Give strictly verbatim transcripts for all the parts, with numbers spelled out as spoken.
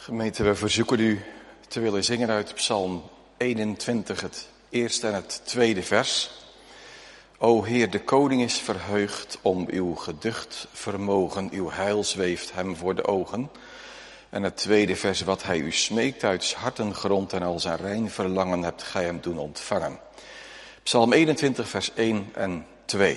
Gemeente, we verzoeken u te willen zingen uit Psalm eenentwintig, het eerste en het tweede vers. O Heer, de koning is verheugd om uw geducht vermogen, uw heil zweeft hem voor de ogen. En het tweede vers, wat hij u smeekt uit 's hartengrond en al zijn rein verlangen hebt gij hem doen ontvangen. Psalm eenentwintig, vers één en twee.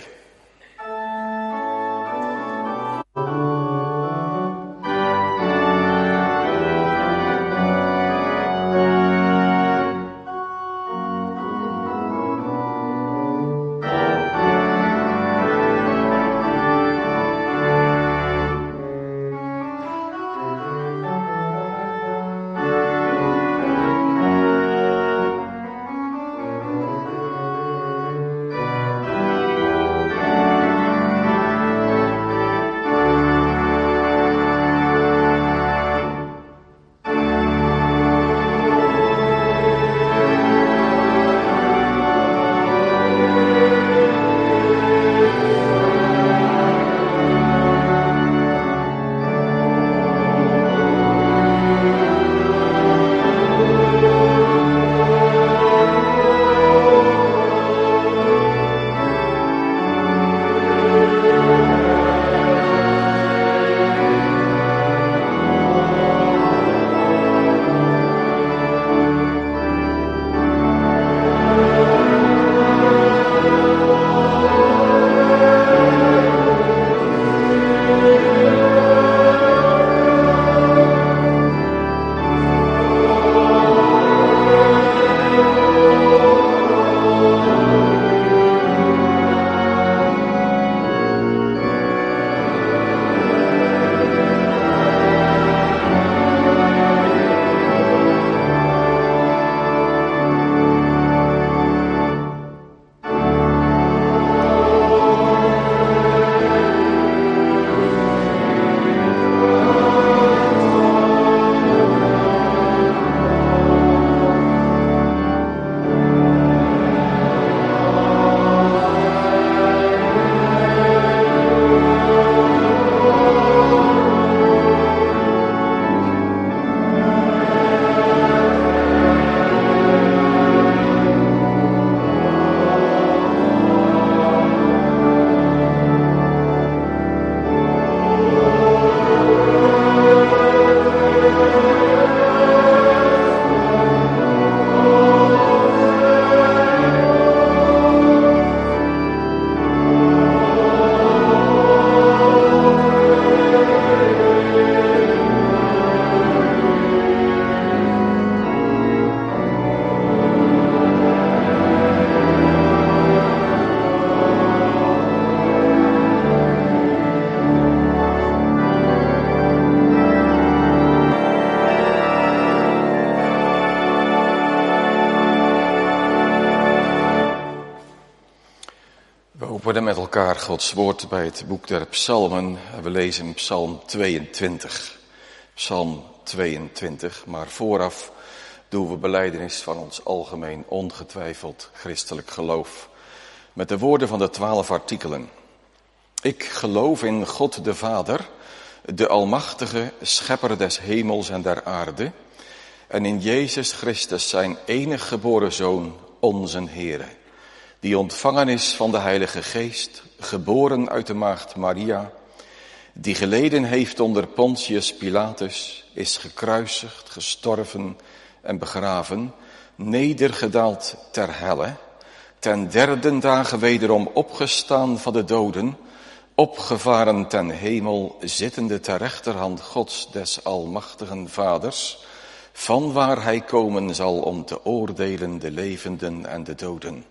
We openen met elkaar Gods woord bij het boek der psalmen. We lezen psalm tweeëntwintig. Psalm tweeëntwintig, maar vooraf doen we belijdenis van ons algemeen ongetwijfeld christelijk geloof. Met de woorden van de twaalf artikelen. Ik geloof in God de Vader, de almachtige schepper des hemels en der aarde. En in Jezus Christus zijn enig geboren Zoon, onze Heere. Die ontvangen is van de Heilige Geest, geboren uit de maagd Maria, die geleden heeft onder Pontius Pilatus, is gekruisigd, gestorven en begraven, nedergedaald ter helle, ten derde dagen wederom opgestaan van de doden, opgevaren ten hemel, zittende ter rechterhand Gods des almachtigen Vaders, vanwaar hij komen zal om te oordelen de levenden en de doden.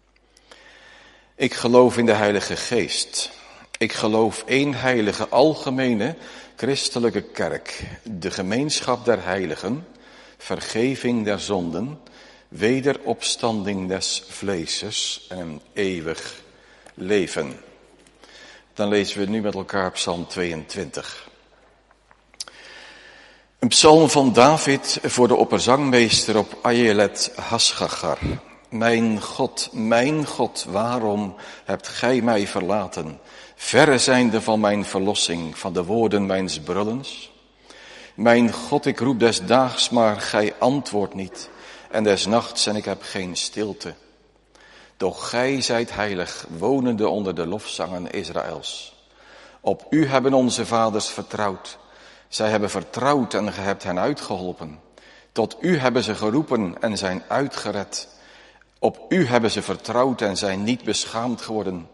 Ik geloof in de Heilige Geest. Ik geloof één heilige, algemene, christelijke kerk, de gemeenschap der heiligen, vergeving der zonden, wederopstanding des vleeses en een eeuwig leven. Dan lezen we nu met elkaar Psalm tweeëntwintig. Een psalm van David voor de opperzangmeester op Ayelet Hasgachar. Mijn God, mijn God, waarom hebt gij mij verlaten? Verre zijnde van mijn verlossing, van de woorden mijns brullens. Mijn God, ik roep des daags, maar gij antwoordt niet. En des nachts en ik heb geen stilte. Doch gij zijt heilig, wonende onder de lofzangen Israëls. Op u hebben onze vaders vertrouwd. Zij hebben vertrouwd en gij hebt hen uitgeholpen. Tot u hebben ze geroepen en zijn uitgered. Op u hebben ze vertrouwd en zijn niet beschaamd geworden.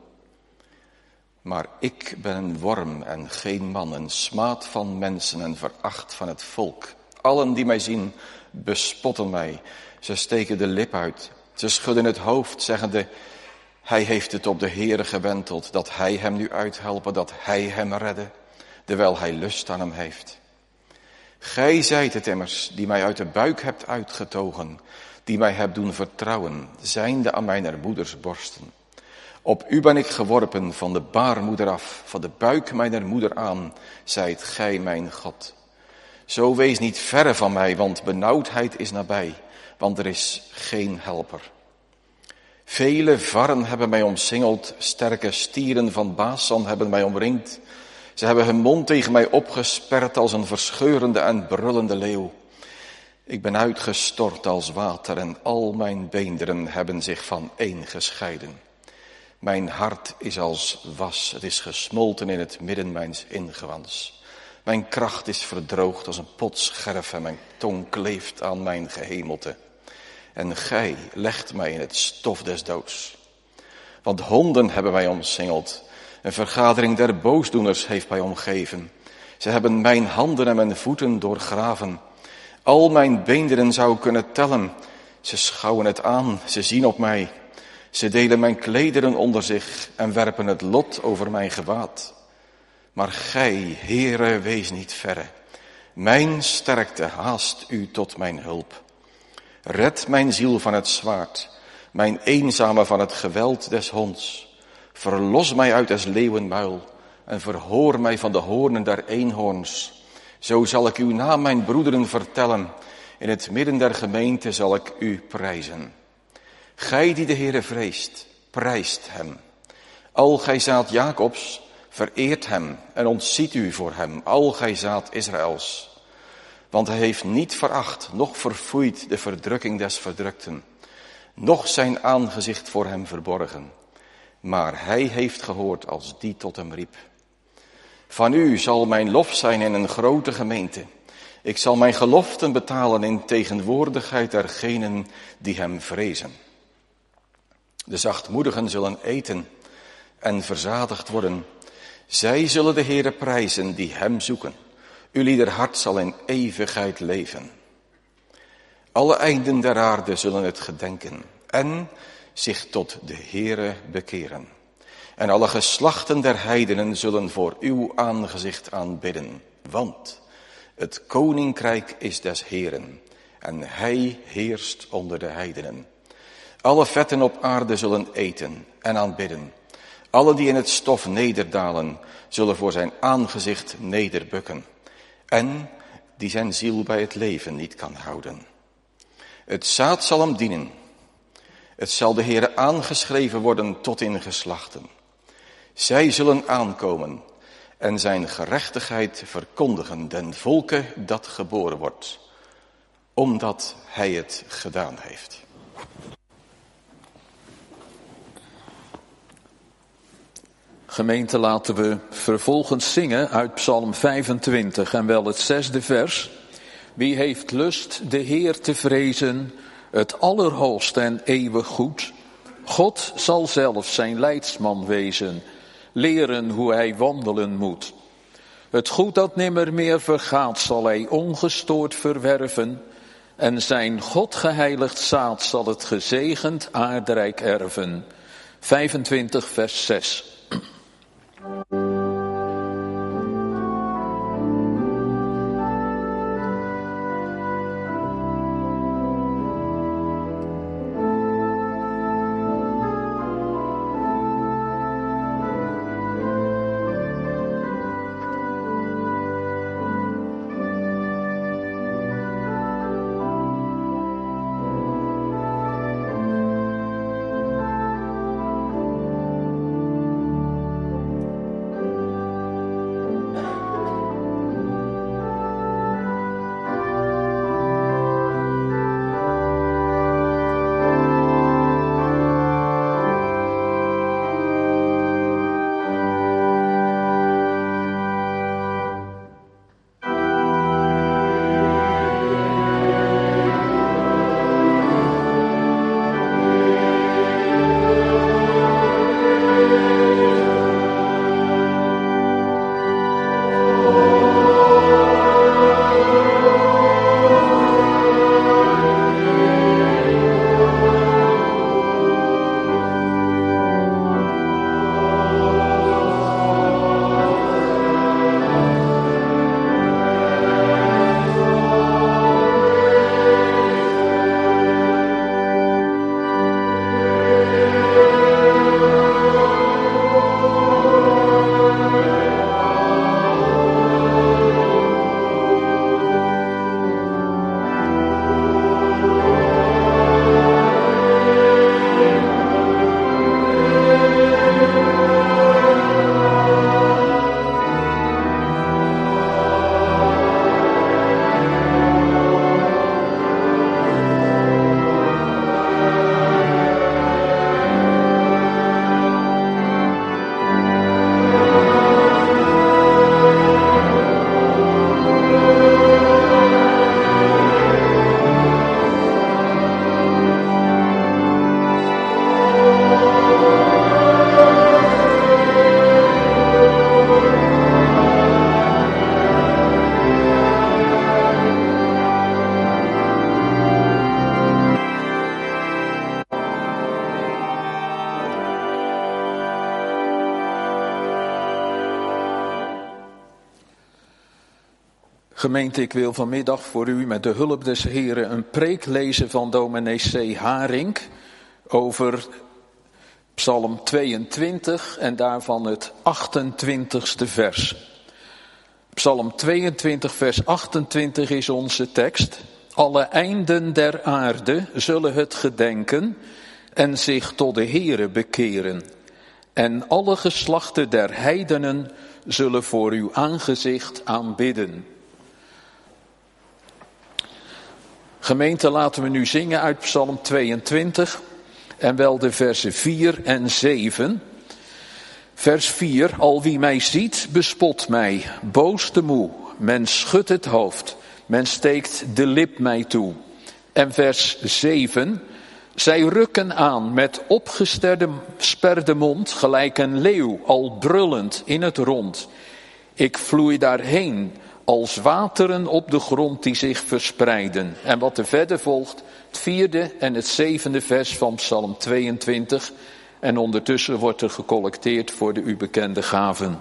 Maar ik ben een worm en geen man, een smaad van mensen en veracht van het volk. Allen die mij zien, bespotten mij. Ze steken de lip uit. Ze schudden het hoofd, zeggende, hij heeft het op de Heere gewenteld, dat hij hem nu uithelpen, dat hij hem redde, terwijl hij lust aan hem heeft. Gij zijt het immers, die mij uit de buik hebt uitgetogen, die mij hebt doen vertrouwen, zijnde aan mijner moeders borsten. Op u ben ik geworpen van de baarmoeder af, van de buik mijner moeder aan, zijt gij mijn God. Zo wees niet verre van mij, want benauwdheid is nabij, want er is geen helper. Vele varren hebben mij omsingeld, sterke stieren van Basan hebben mij omringd. Ze hebben hun mond tegen mij opgesperd als een verscheurende en brullende leeuw. Ik ben uitgestort als water en al mijn beenderen hebben zich vaneen gescheiden. Mijn hart is als was, het is gesmolten in het midden mijns ingewands. Mijn kracht is verdroogd als een pot scherf en mijn tong kleeft aan mijn gehemelte. En gij legt mij in het stof des doods. Want honden hebben mij omsingeld. Een vergadering der boosdoeners heeft mij omgeven. Ze hebben mijn handen en mijn voeten doorgraven. Al mijn beenderen zou kunnen tellen. Ze schouwen het aan, ze zien op mij. Ze delen mijn klederen onder zich en werpen het lot over mijn gewaad. Maar gij, Heere, wees niet verre. Mijn sterkte haast u tot mijn hulp. Red mijn ziel van het zwaard, mijn eenzame van het geweld des honds. Verlos mij uit des leeuwenmuil en verhoor mij van de hoornen der eenhoorns. Zo zal ik uw naam mijn broederen vertellen. In het midden der gemeente zal ik u prijzen. Gij die de Heere vreest, prijst hem. Al gij zaad Jacobs, vereert hem en ontziet u voor hem, al gij zaad Israëls. Want hij heeft niet veracht, noch verfoeid de verdrukking des verdrukten, noch zijn aangezicht voor hem verborgen. Maar hij heeft gehoord als die tot hem riep. Van u zal mijn lof zijn in een grote gemeente. Ik zal mijn geloften betalen in tegenwoordigheid dergenen die hem vrezen. De zachtmoedigen zullen eten en verzadigd worden. Zij zullen de Heere prijzen die hem zoeken. Ulieder hart zal in eeuwigheid leven. Alle einden der aarde zullen het gedenken en zich tot de Heere bekeren. En alle geslachten der heidenen zullen voor uw aangezicht aanbidden. Want het koninkrijk is des Heeren en hij heerst onder de heidenen. Alle vetten op aarde zullen eten en aanbidden. Alle die in het stof nederdalen zullen voor zijn aangezicht nederbukken. En die zijn ziel bij het leven niet kan houden. Het zaad zal hem dienen. Het zal de Heere aangeschreven worden tot in geslachten. Zij zullen aankomen en zijn gerechtigheid verkondigen den volke dat geboren wordt. Omdat hij het gedaan heeft. Gemeente, laten we vervolgens zingen uit Psalm vijfentwintig en wel het zesde vers. Wie heeft lust de Heer te vrezen, het allerhoogste en eeuwig goed. God zal zelf zijn leidsman wezen, leren hoe hij wandelen moet. Het goed dat nimmer meer vergaat zal hij ongestoord verwerven. En zijn God geheiligd zaad zal het gezegend aardrijk erven. vijfentwintig vers zes. Gemeente, ik wil vanmiddag voor u met de hulp des Heren een preek lezen van dominee C. Haring over Psalm tweeëntwintig en daarvan het achtentwintigste vers. Psalm tweeëntwintig vers achtentwintig is onze tekst. Alle einden der aarde zullen het gedenken en zich tot de Heere bekeren. En alle geslachten der heidenen zullen voor uw aangezicht aanbidden. Gemeente, laten we nu zingen uit Psalm tweeëntwintig en wel de versen vier en zeven. Vers vier, al wie mij ziet, bespot mij, boos te moe. Men schudt het hoofd, men steekt de lip mij toe. En vers zeven, zij rukken aan met opgesperde mond, gelijk een leeuw, al brullend in het rond. Ik vloei daarheen, als wateren op de grond die zich verspreiden. En wat er verder volgt, het vierde en het zevende vers van Psalm tweeëntwintig. En ondertussen wordt er gecollecteerd voor de u bekende gaven.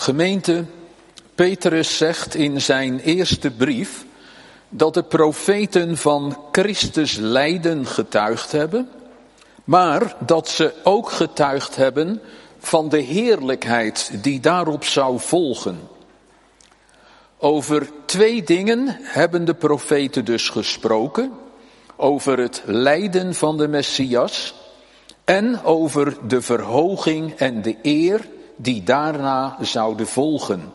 Gemeente, Petrus zegt in zijn eerste brief dat de profeten van Christus lijden getuigd hebben, maar dat ze ook getuigd hebben van de heerlijkheid die daarop zou volgen. Over twee dingen hebben de profeten dus gesproken. Over het lijden van de Messias en over de verhoging en de eer die daarna zouden volgen.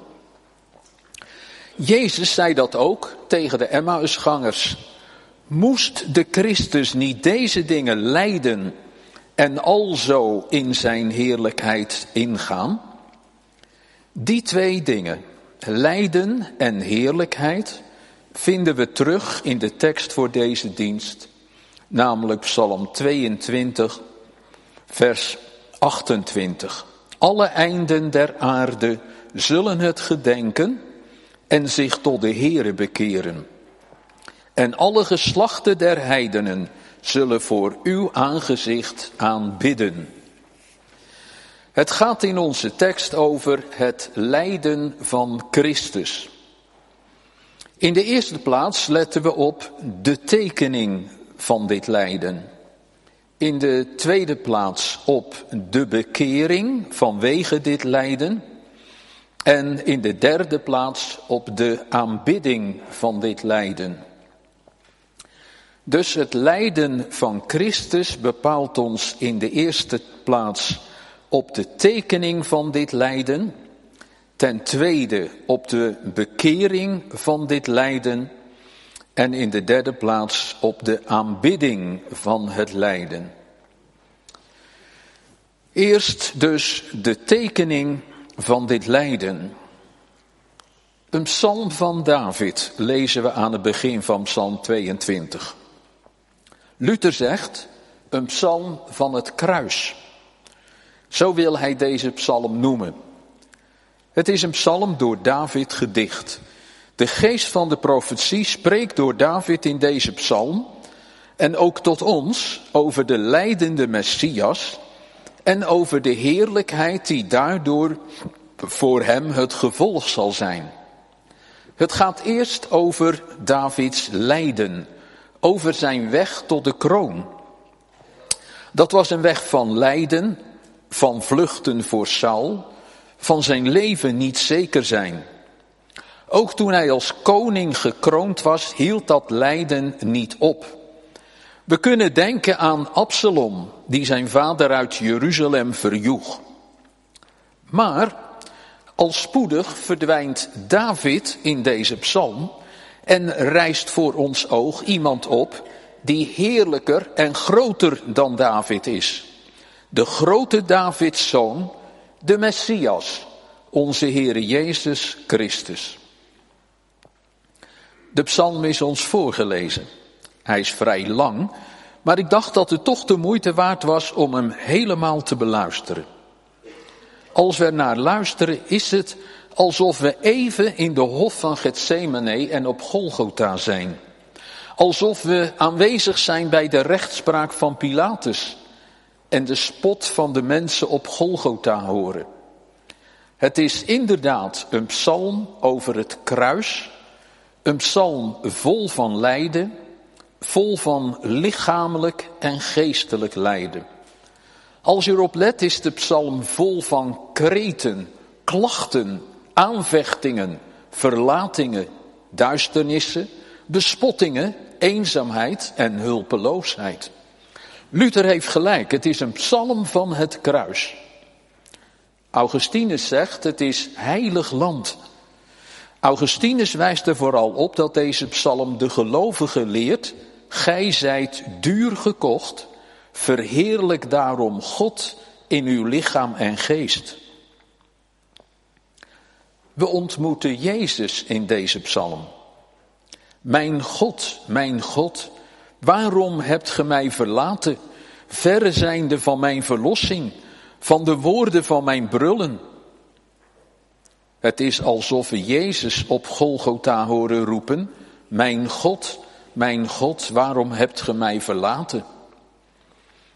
Jezus zei dat ook tegen de Emmausgangers. Moest de Christus niet deze dingen lijden en alzo in zijn heerlijkheid ingaan? Die twee dingen, lijden en heerlijkheid, vinden we terug in de tekst voor deze dienst, namelijk Psalm tweeëntwintig, vers achtentwintig. Alle einden der aarde zullen het gedenken en zich tot de Heere bekeren. En alle geslachten der heidenen zullen voor uw aangezicht aanbidden. Het gaat in onze tekst over het lijden van Christus. In de eerste plaats letten we op de tekening van dit lijden. In de tweede plaats op de bekering vanwege dit lijden. En in de derde plaats op de aanbidding van dit lijden. Dus het lijden van Christus bepaalt ons in de eerste plaats op de tekening van dit lijden. Ten tweede op de bekering van dit lijden. En in de derde plaats op de aanbidding van het lijden. Eerst dus de tekening van dit lijden. Een psalm van David lezen we aan het begin van Psalm tweeëntwintig. Luther zegt, een psalm van het kruis. Zo wil hij deze psalm noemen. Het is een psalm door David gedicht. De geest van de profetie spreekt door David in deze psalm en ook tot ons over de lijdende Messias en over de heerlijkheid die daardoor voor hem het gevolg zal zijn. Het gaat eerst over Davids lijden, over zijn weg tot de kroon. Dat was een weg van lijden, van vluchten voor Saul, van zijn leven niet zeker zijn. Ook toen hij als koning gekroond was, hield dat lijden niet op. We kunnen denken aan Absalom, die zijn vader uit Jeruzalem verjoeg. Maar al spoedig verdwijnt David in deze psalm en rijst voor ons oog iemand op die heerlijker en groter dan David is. De grote Davids zoon, de Messias, onze Heere Jezus Christus. De psalm is ons voorgelezen. Hij is vrij lang, maar ik dacht dat het toch de moeite waard was om hem helemaal te beluisteren. Als we er naar luisteren is het alsof we even in de hof van Getsemane en op Golgotha zijn. Alsof we aanwezig zijn bij de rechtspraak van Pilatus en de spot van de mensen op Golgotha horen. Het is inderdaad een psalm over het kruis, een psalm vol van lijden, vol van lichamelijk en geestelijk lijden. Als je erop let is de psalm vol van kreten, klachten, aanvechtingen, verlatingen, duisternissen, bespottingen, eenzaamheid en hulpeloosheid. Luther heeft gelijk, het is een psalm van het kruis. Augustinus zegt, het is heilig land. Augustinus wijst er vooral op dat deze psalm de gelovigen leert, gij zijt duur gekocht, verheerlijk daarom God in uw lichaam en geest. We ontmoeten Jezus in deze psalm. Mijn God, mijn God, waarom hebt ge mij verlaten, verre zijnde van mijn verlossing, van de woorden van mijn brullen? Het is alsof we Jezus op Golgotha horen roepen, mijn God, mijn God, waarom hebt ge mij verlaten?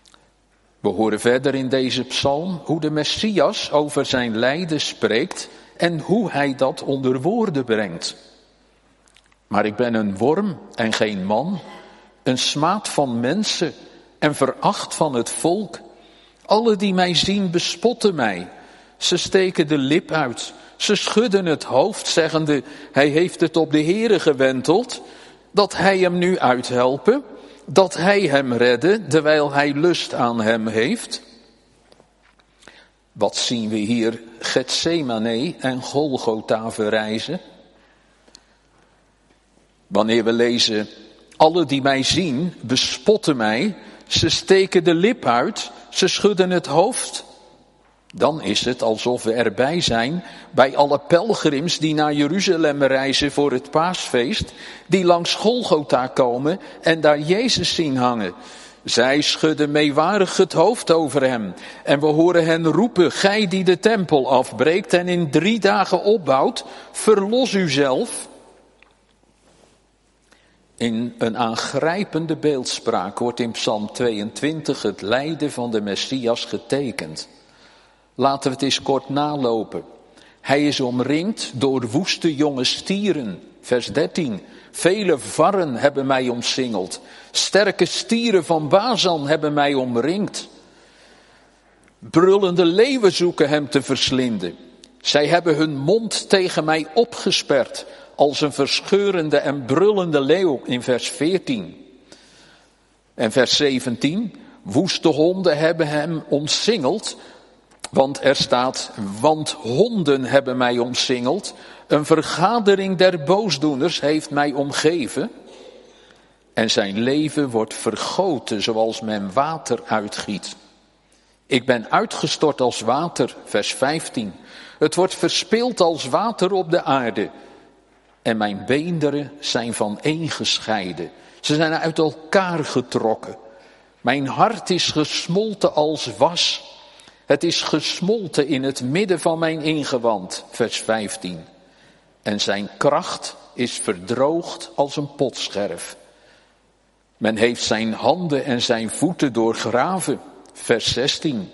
We horen verder in deze psalm hoe de Messias over zijn lijden spreekt en hoe hij dat onder woorden brengt. Maar ik ben een worm en geen man, een smaad van mensen en veracht van het volk. Alle die mij zien bespotten mij. Ze steken de lip uit. Ze schudden het hoofd, zeggende, hij heeft het op de Heere gewenteld, dat hij hem nu uithelpen, dat hij hem redde, terwijl hij lust aan hem heeft. Wat zien we hier Getsemane en Golgotha verrijzen? Wanneer we lezen, alle die mij zien bespotten mij, ze steken de lip uit, ze schudden het hoofd. Dan is het alsof we erbij zijn bij alle pelgrims die naar Jeruzalem reizen voor het paasfeest, die langs Golgotha komen en daar Jezus zien hangen. Zij schudden meewarig het hoofd over hem en we horen hen roepen, gij die de tempel afbreekt en in drie dagen opbouwt, verlos uzelf. In een aangrijpende beeldspraak wordt in Psalm tweeëntwintig het lijden van de Messias getekend. Laten we het eens kort nalopen. Hij is omringd door woeste jonge stieren. Vers dertien. Vele varren hebben mij omsingeld. Sterke stieren van Bazan hebben mij omringd. Brullende leeuwen zoeken hem te verslinden. Zij hebben hun mond tegen mij opgesperd, als een verscheurende en brullende leeuw in vers veertien. En vers zeventien. Woeste honden hebben hem omsingeld. Want er staat, want honden hebben mij omsingeld. Een vergadering der boosdoeners heeft mij omgeven. En zijn leven wordt vergoten zoals men water uitgiet. Ik ben uitgestort als water, vers vijftien. Het wordt verspild als water op de aarde. En mijn beenderen zijn vaneengescheiden. Ze zijn uit elkaar getrokken. Mijn hart is gesmolten als was. Het is gesmolten in het midden van mijn ingewand, vers vijftien. En zijn kracht is verdroogd als een potscherf. Men heeft zijn handen en zijn voeten doorgraven, vers zestien.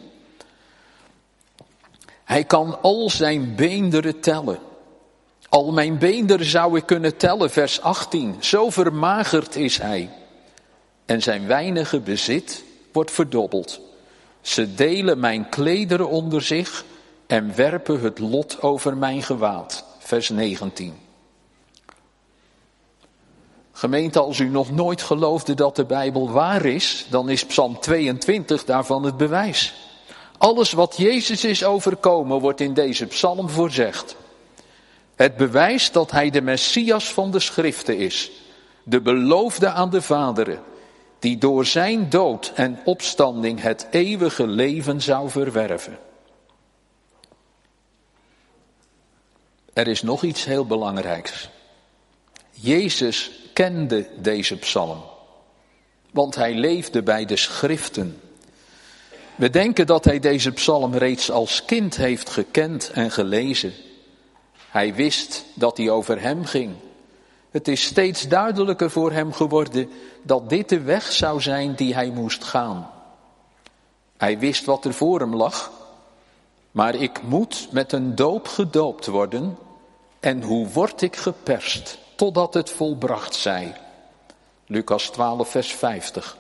Hij kan al zijn beenderen tellen. Al mijn beenderen zou ik kunnen tellen, vers achttien. Zo vermagerd is hij. En zijn weinige bezit wordt verdobbeld. Ze delen mijn klederen onder zich en werpen het lot over mijn gewaad. Vers negentien. Gemeente, als u nog nooit geloofde dat de Bijbel waar is, dan is Psalm tweeëntwintig daarvan het bewijs. Alles wat Jezus is overkomen wordt in deze psalm voorzegd. Het bewijs dat hij de Messias van de Schriften is, de beloofde aan de vaderen, die door zijn dood en opstanding het eeuwige leven zou verwerven. Er is nog iets heel belangrijks. Jezus kende deze psalm, want hij leefde bij de Schriften. We denken dat hij deze psalm reeds als kind heeft gekend en gelezen. Hij wist dat hij over hem ging. Het is steeds duidelijker voor hem geworden dat dit de weg zou zijn die hij moest gaan. Hij wist wat er voor hem lag. Maar ik moet met een doop gedoopt worden. En hoe word ik geperst totdat het volbracht zij? Lucas twaalf vers vijftig.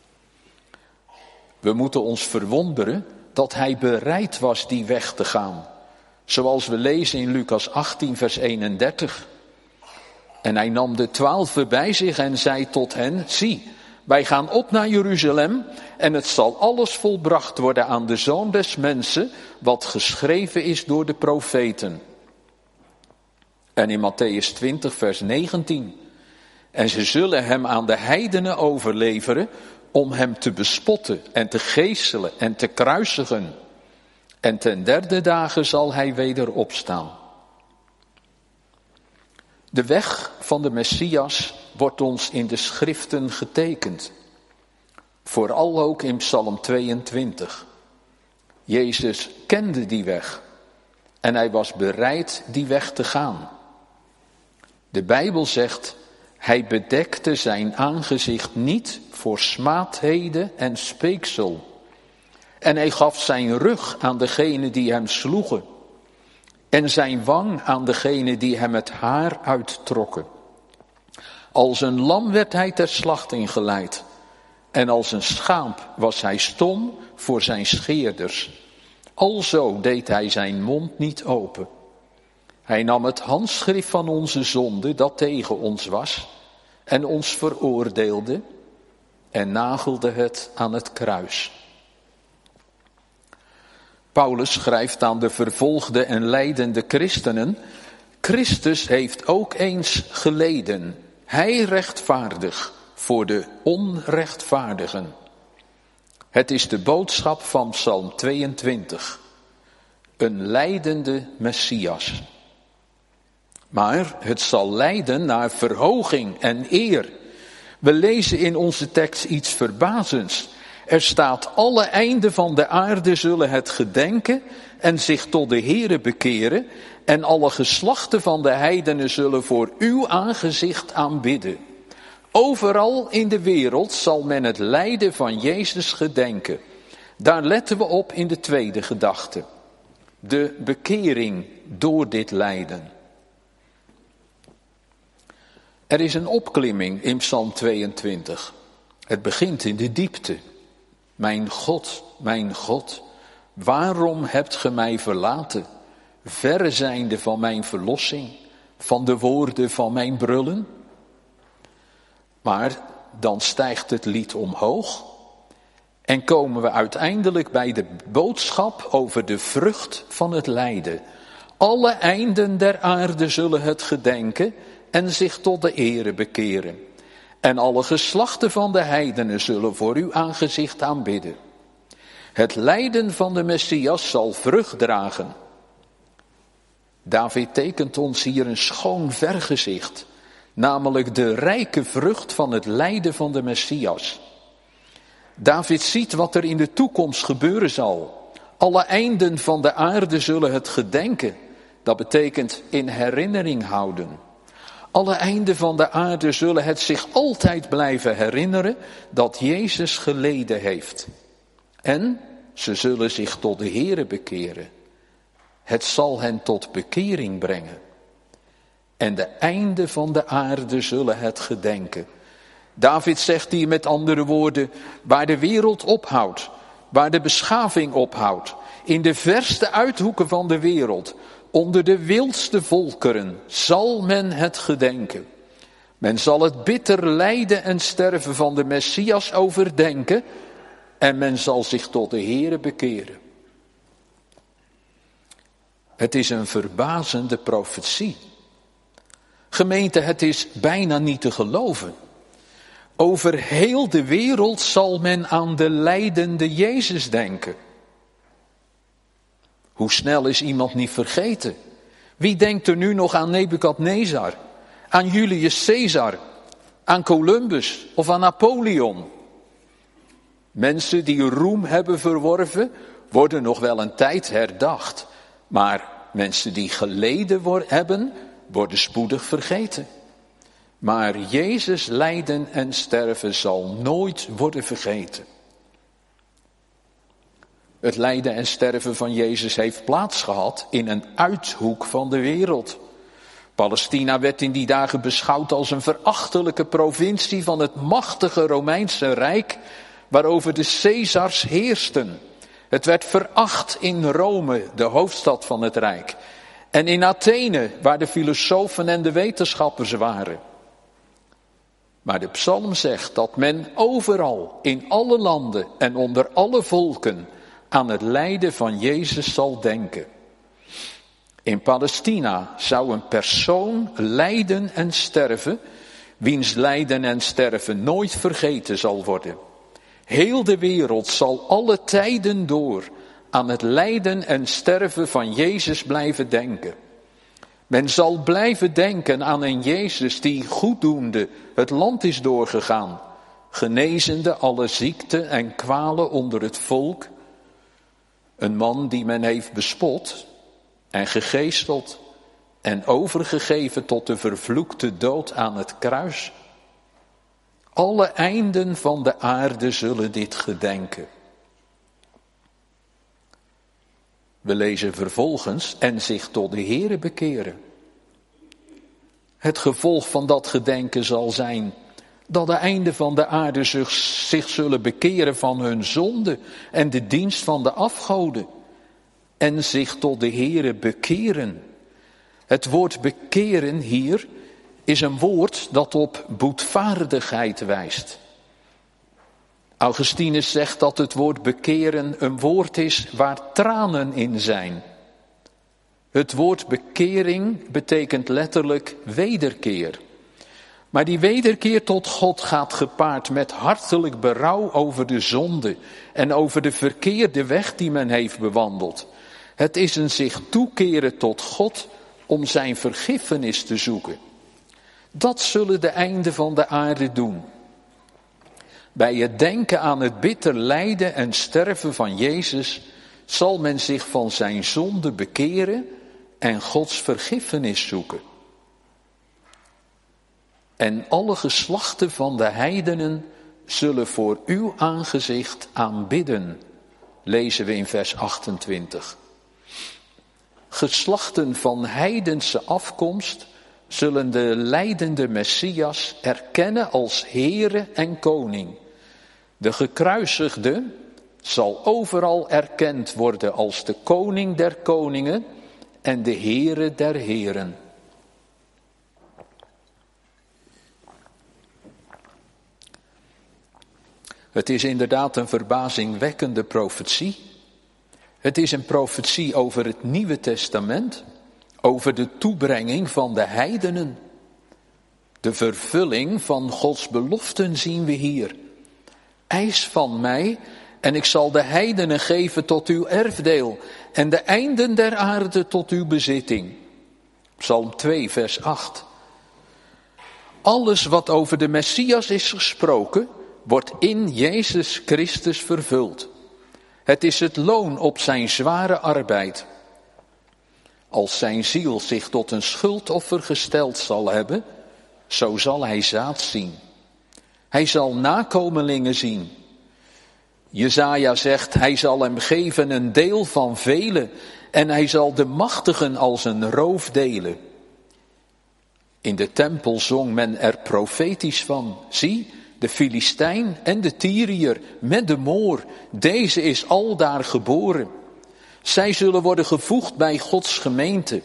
We moeten ons verwonderen dat hij bereid was die weg te gaan. Zoals we lezen in Lucas achttien vers eenendertig. En hij nam de twaalfen bij zich en zei tot hen, zie, wij gaan op naar Jeruzalem en het zal alles volbracht worden aan de Zoon des Mensen, wat geschreven is door de profeten. En in Mattheüs twintig vers negentien. En ze zullen hem aan de heidenen overleveren om hem te bespotten en te geeselen en te kruisigen. En ten derde dagen zal hij weder opstaan. De weg van de Messias wordt ons in de Schriften getekend. Vooral ook in Psalm tweeëntwintig. Jezus kende die weg en hij was bereid die weg te gaan. De Bijbel zegt, hij bedekte zijn aangezicht niet voor smaadheden en speeksel. En hij gaf zijn rug aan degenen die hem sloegen. en zijn wang aan degene die hem het haar uittrokken. Als een lam werd hij ter slachting geleid, en als een schaap was hij stom voor zijn scheerders. Alzo deed hij zijn mond niet open. Hij nam het handschrift van onze zonde dat tegen ons was en ons veroordeelde en nagelde het aan het kruis. Paulus schrijft aan de vervolgde en lijdende christenen: Christus heeft ook eens geleden, hij rechtvaardig voor de onrechtvaardigen. Het is de boodschap van Psalm tweeëntwintig. Een lijdende Messias. Maar het zal leiden naar verhoging en eer. We lezen in onze tekst iets verbazends. Er staat: alle einden van de aarde zullen het gedenken en zich tot de Here bekeren. En alle geslachten van de heidenen zullen voor uw aangezicht aanbidden. Overal in de wereld zal men het lijden van Jezus gedenken. Daar letten we op in de tweede gedachte. De bekering door dit lijden. Er is een opklimming in Psalm tweeëntwintig. Het begint in de diepte. Mijn God, mijn God, waarom hebt ge mij verlaten? Verre zijnde van mijn verlossing, van de woorden van mijn brullen. Maar dan stijgt het lied omhoog en komen we uiteindelijk bij de boodschap over de vrucht van het lijden. Alle einden der aarde zullen het gedenken en zich tot de Here bekeren. En alle geslachten van de heidenen zullen voor uw aangezicht aanbidden. Het lijden van de Messias zal vrucht dragen. David tekent ons hier een schoon vergezicht, namelijk de rijke vrucht van het lijden van de Messias. David ziet wat er in de toekomst gebeuren zal. Alle einden van de aarde zullen het gedenken. Dat betekent in herinnering houden. Alle einden van de aarde zullen het zich altijd blijven herinneren dat Jezus geleden heeft. En ze zullen zich tot de Here bekeren. Het zal hen tot bekering brengen. En de einden van de aarde zullen het gedenken. David zegt hier met andere woorden, waar de wereld ophoudt, waar de beschaving ophoudt, in de verste uithoeken van de wereld, onder de wildste volkeren, zal men het gedenken. Men zal het bitter lijden en sterven van de Messias overdenken en men zal zich tot de Here bekeren. Het is een verbazende profetie. Gemeente, het is bijna niet te geloven. Over heel de wereld zal men aan de lijdende Jezus denken. Hoe snel is iemand niet vergeten? Wie denkt er nu nog aan Nebukadnezar, aan Julius Caesar, aan Columbus of aan Napoleon? Mensen die roem hebben verworven, worden nog wel een tijd herdacht. Maar mensen die geleden worden, hebben, worden spoedig vergeten. Maar Jezus lijden en sterven zal nooit worden vergeten. Het lijden en sterven van Jezus heeft plaatsgehad in een uithoek van de wereld. Palestina werd in die dagen beschouwd als een verachtelijke provincie van het machtige Romeinse Rijk, waarover de Caesars heersten. Het werd veracht in Rome, de hoofdstad van het Rijk. En in Athene, waar de filosofen en de wetenschappers waren. Maar de psalm zegt dat men overal, in alle landen en onder alle volken, aan het lijden van Jezus zal denken. In Palestina zou een persoon lijden en sterven, wiens lijden en sterven nooit vergeten zal worden. Heel de wereld zal alle tijden door aan het lijden en sterven van Jezus blijven denken. Men zal blijven denken aan een Jezus die goeddoende het land is doorgegaan, genezende alle ziekten en kwalen onder het volk. Een man die men heeft bespot en gegeesteld en overgegeven tot de vervloekte dood aan het kruis. Alle einden van de aarde zullen dit gedenken. We lezen vervolgens en zich tot de Heere bekeren. Het gevolg van dat gedenken zal zijn dat de einden van de aarde zich, zich zullen bekeren van hun zonde en de dienst van de afgoden. En zich tot de Heere bekeren. Het woord bekeren hier is een woord dat op boetvaardigheid wijst. Augustinus zegt dat het woord bekeren een woord is waar tranen in zijn. Het woord bekering betekent letterlijk wederkeer. Maar die wederkeer tot God gaat gepaard met hartelijk berouw over de zonde en over de verkeerde weg die men heeft bewandeld. Het is een zich toekeren tot God om zijn vergiffenis te zoeken. Dat zullen de einden van de aarde doen. Bij het denken aan het bitter lijden en sterven van Jezus zal men zich van zijn zonde bekeren en Gods vergiffenis zoeken. En alle geslachten van de heidenen zullen voor uw aangezicht aanbidden, lezen we in vers achtentwintig. Geslachten van heidense afkomst zullen de lijdende Messias erkennen als Heere en Koning. De gekruisigde zal overal erkend worden als de Koning der koningen en de Heere der heren. Het is inderdaad een verbazingwekkende profetie. Het is een profetie over het Nieuwe Testament, over de toebrenging van de heidenen. De vervulling van Gods beloften zien we hier. Eis van mij en ik zal de heidenen geven tot uw erfdeel en de einden der aarde tot uw bezitting. Psalm twee vers acht. Alles wat over de Messias is gesproken, wordt in Jezus Christus vervuld. Het is het loon op zijn zware arbeid. Als zijn ziel zich tot een schuldoffer gesteld zal hebben, zo zal hij zaad zien. Hij zal nakomelingen zien. Jesaja zegt, hij zal hem geven een deel van velen en hij zal de machtigen als een roof delen. In de tempel zong men er profetisch van. Zie, de Filistijn en de Tyriër met de Moor, deze is aldaar geboren. Zij zullen worden gevoegd bij Gods gemeente.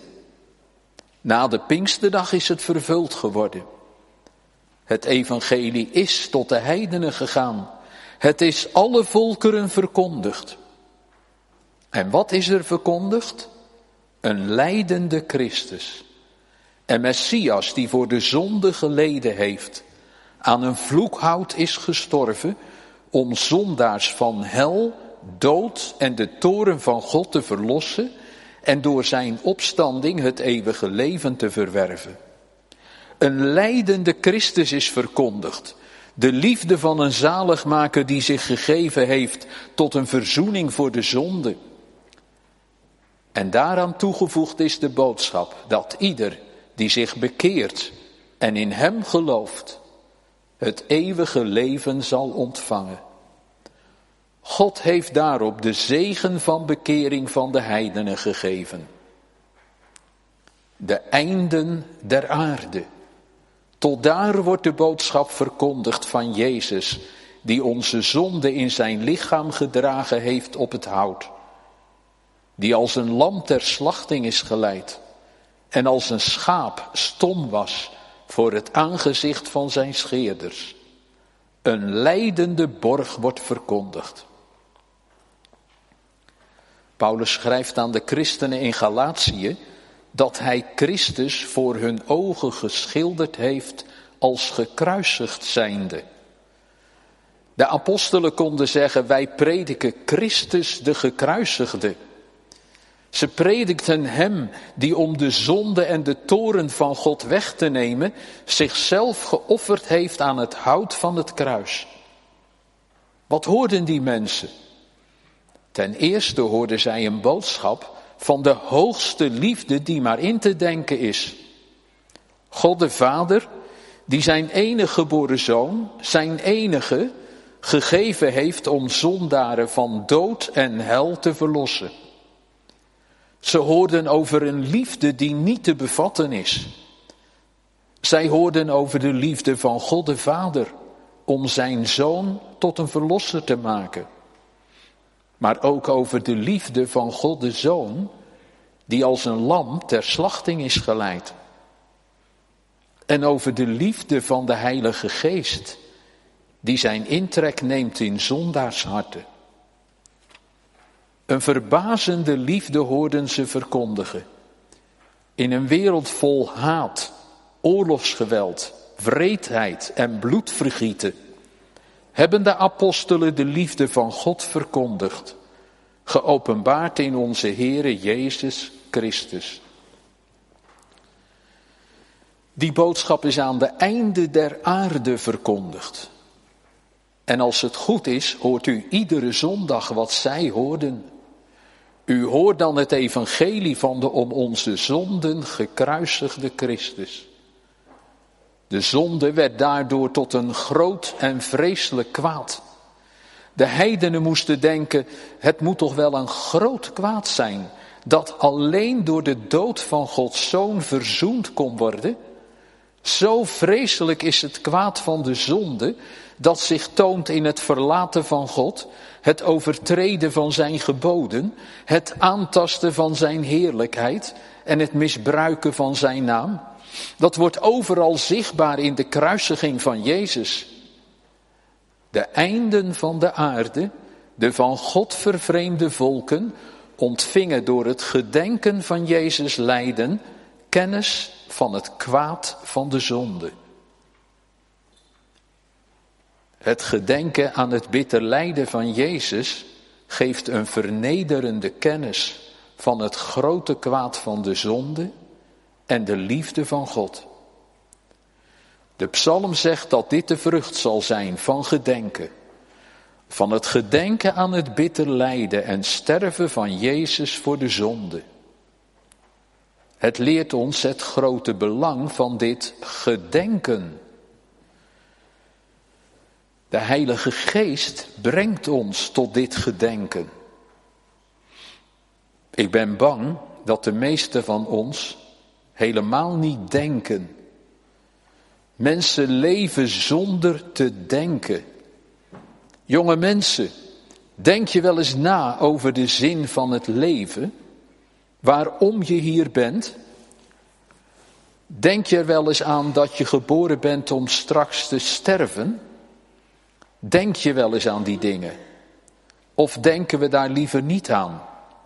Na de Pinksterdag is het vervuld geworden. Het evangelie is tot de heidenen gegaan. Het is alle volkeren verkondigd. En wat is er verkondigd? Een lijdende Christus. Een Messias die voor de zonde geleden heeft. Aan een vloekhout is gestorven om zondaars van hel, dood en de toorn van God te verlossen en door zijn opstanding het eeuwige leven te verwerven. Een lijdende Christus is verkondigd. De liefde van een zaligmaker die zich gegeven heeft tot een verzoening voor de zonde. En daaraan toegevoegd is de boodschap dat ieder die zich bekeert en in hem gelooft, het eeuwige leven zal ontvangen. God heeft daarop de zegen van bekering van de heidenen gegeven. De einden der aarde. Tot daar wordt de boodschap verkondigd van Jezus, die onze zonde in zijn lichaam gedragen heeft op het hout. Die als een lam ter slachting is geleid en als een schaap stom was voor het aangezicht van zijn scheerders. Een lijdende borg wordt verkondigd. Paulus schrijft aan de christenen in Galatië dat hij Christus voor hun ogen geschilderd heeft als gekruisigd zijnde. De apostelen konden zeggen, wij prediken Christus de gekruisigde. Ze predikten hem die om de zonde en de toorn van God weg te nemen, zichzelf geofferd heeft aan het hout van het kruis. Wat hoorden die mensen? Ten eerste hoorden zij een boodschap van de hoogste liefde die maar in te denken is. God de Vader, die zijn enige geboren zoon, zijn enige, gegeven heeft om zondaren van dood en hel te verlossen. Ze hoorden over een liefde die niet te bevatten is. Zij hoorden over de liefde van God de Vader om zijn Zoon tot een verlosser te maken. Maar ook over de liefde van God de Zoon die als een lam ter slachting is geleid. En over de liefde van de Heilige Geest die zijn intrek neemt in zondaarsharten. Een verbazende liefde hoorden ze verkondigen. In een wereld vol haat, oorlogsgeweld, wreedheid en bloedvergieten hebben de apostelen de liefde van God verkondigd, geopenbaard in onze Heere Jezus Christus. Die boodschap is aan de einde der aarde verkondigd. En als het goed is, hoort u iedere zondag wat zij hoorden. U hoort dan het evangelie van de om onze zonden gekruisigde Christus. De zonde werd daardoor tot een groot en vreselijk kwaad. De heidenen moesten denken, het moet toch wel een groot kwaad zijn, dat alleen door de dood van Gods Zoon verzoend kon worden. Zo vreselijk is het kwaad van de zonde, dat zich toont in het verlaten van God, het overtreden van zijn geboden, het aantasten van zijn heerlijkheid en het misbruiken van zijn naam. Dat wordt overal zichtbaar in de kruisiging van Jezus. De einden van de aarde, de van God vervreemde volken, ontvingen door het gedenken van Jezus lijden kennis van het kwaad van de zonde. Het gedenken aan het bitter lijden van Jezus geeft een vernederende kennis van het grote kwaad van de zonde en de liefde van God. De psalm zegt dat dit de vrucht zal zijn van gedenken. Van het gedenken aan het bitter lijden en sterven van Jezus voor de zonde. Het leert ons het grote belang van dit gedenken. De Heilige Geest brengt ons tot dit gedenken. Ik ben bang dat de meesten van ons helemaal niet denken. Mensen leven zonder te denken. Jonge mensen, denk je wel eens na over de zin van het leven? Waarom je hier bent? Denk je er wel eens aan dat je geboren bent om straks te sterven? Denk je wel eens aan die dingen? Of denken we daar liever niet aan?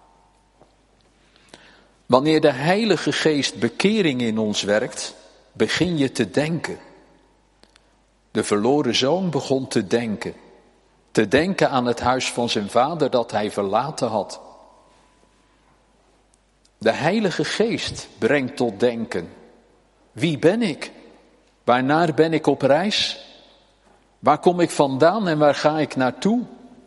Wanneer de Heilige Geest bekering in ons werkt, begin je te denken. De verloren zoon begon te denken. Te denken aan het huis van zijn vader dat hij verlaten had. De Heilige Geest brengt tot denken. Wie ben ik? Waarnaar ben ik op reis? Waar kom ik vandaan en waar ga ik naartoe?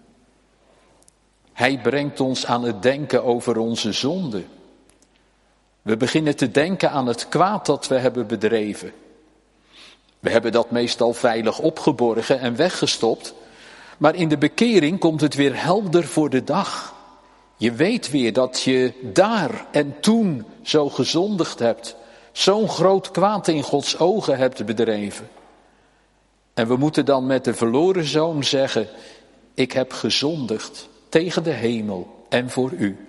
Hij brengt ons aan het denken over onze zonde. We beginnen te denken aan het kwaad dat we hebben bedreven. We hebben dat meestal veilig opgeborgen en weggestopt. Maar in de bekering komt het weer helder voor de dag. Je weet weer dat je daar en toen zo gezondigd hebt. Zo'n groot kwaad in Gods ogen hebt bedreven. En we moeten dan met de verloren zoon zeggen, ik heb gezondigd tegen de hemel en voor u.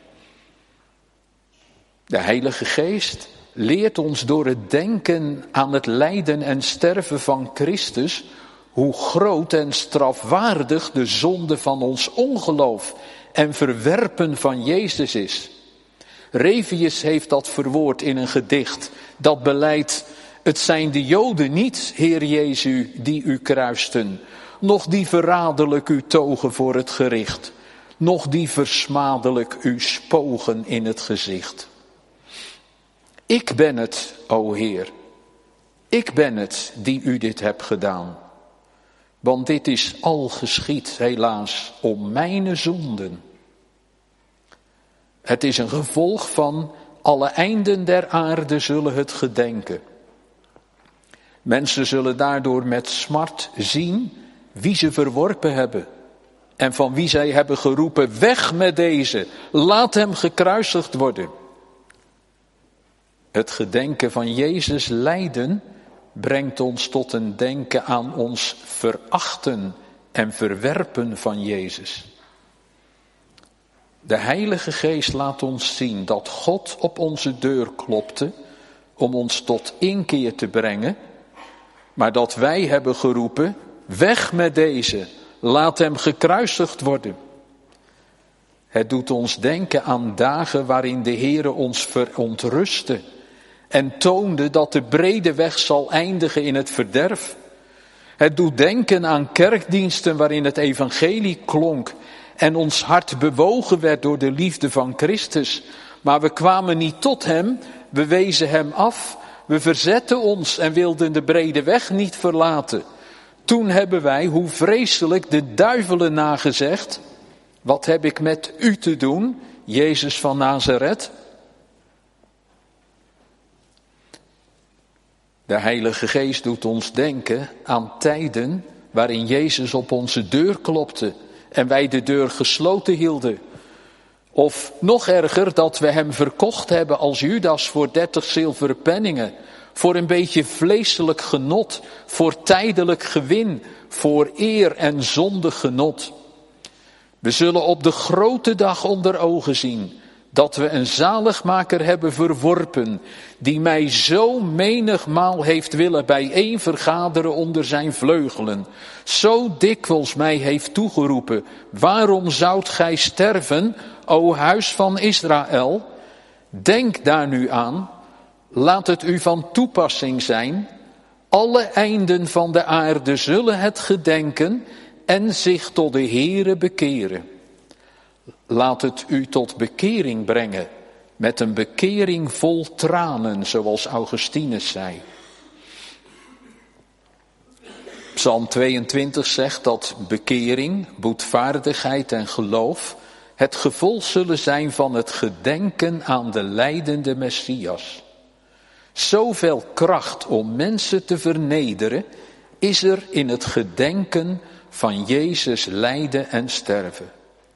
De Heilige Geest leert ons door het denken aan het lijden en sterven van Christus, hoe groot en strafwaardig de zonde van ons ongeloof en verwerpen van Jezus is. Revius heeft dat verwoord in een gedicht dat beleidt, het zijn de Joden niet, Heer Jezu, die u kruisten, noch die verraderlijk u togen voor het gericht, noch die versmadelijk u spogen in het gezicht. Ik ben het, o Heer, ik ben het die u dit hebt gedaan. Want dit is al geschied, helaas, om mijn zonden. Het is een gevolg van alle einden der aarde zullen het gedenken. Mensen zullen daardoor met smart zien wie ze verworpen hebben. En van wie zij hebben geroepen, weg met deze, laat hem gekruisigd worden. Het gedenken van Jezus lijden brengt ons tot een denken aan ons verachten en verwerpen van Jezus. De Heilige Geest laat ons zien dat God op onze deur klopte om ons tot inkeer te brengen, maar dat wij hebben geroepen, weg met deze, laat hem gekruisigd worden. Het doet ons denken aan dagen waarin de Heere ons verontrustte en toonde dat de brede weg zal eindigen in het verderf. Het doet denken aan kerkdiensten waarin het evangelie klonk en ons hart bewogen werd door de liefde van Christus. Maar we kwamen niet tot hem, we wezen hem af, we verzetten ons en wilden de brede weg niet verlaten. Toen hebben wij, hoe vreselijk, de duivelen nagezegd, wat heb ik met u te doen, Jezus van Nazareth? De Heilige Geest doet ons denken aan tijden waarin Jezus op onze deur klopte en wij de deur gesloten hielden. Of nog erger, dat we hem verkocht hebben als Judas voor dertig zilveren penningen, voor een beetje vleeselijk genot, voor tijdelijk gewin, voor eer en zondig genot. We zullen op de grote dag onder ogen zien dat we een zaligmaker hebben verworpen, die mij zo menigmaal heeft willen bijeenvergaderen onder zijn vleugelen, zo dikwijls mij heeft toegeroepen, waarom zoudt gij sterven, o huis van Israël? Denk daar nu aan, laat het u van toepassing zijn, alle einden van de aarde zullen het gedenken en zich tot de Heere bekeren. Laat het u tot bekering brengen, met een bekering vol tranen, zoals Augustinus zei. Psalm tweeëntwintig zegt dat bekering, boetvaardigheid en geloof het gevolg zullen zijn van het gedenken aan de lijdende Messias. Zoveel kracht om mensen te vernederen is er in het gedenken van Jezus lijden en sterven.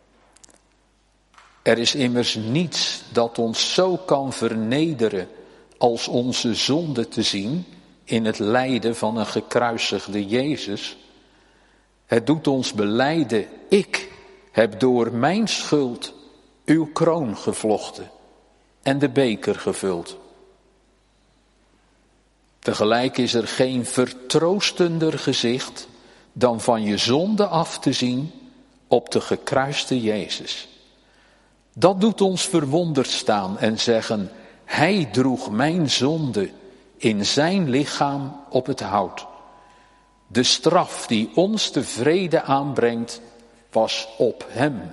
Er is immers niets dat ons zo kan vernederen als onze zonde te zien in het lijden van een gekruisigde Jezus. Het doet ons belijden, ik heb door mijn schuld uw kroon gevlochten en de beker gevuld. Tegelijk is er geen vertroostender gezicht dan van je zonde af te zien op de gekruiste Jezus. Dat doet ons verwonderd staan en zeggen, hij droeg mijn zonde in zijn lichaam op het hout. De straf die ons de vrede aanbrengt, was op hem.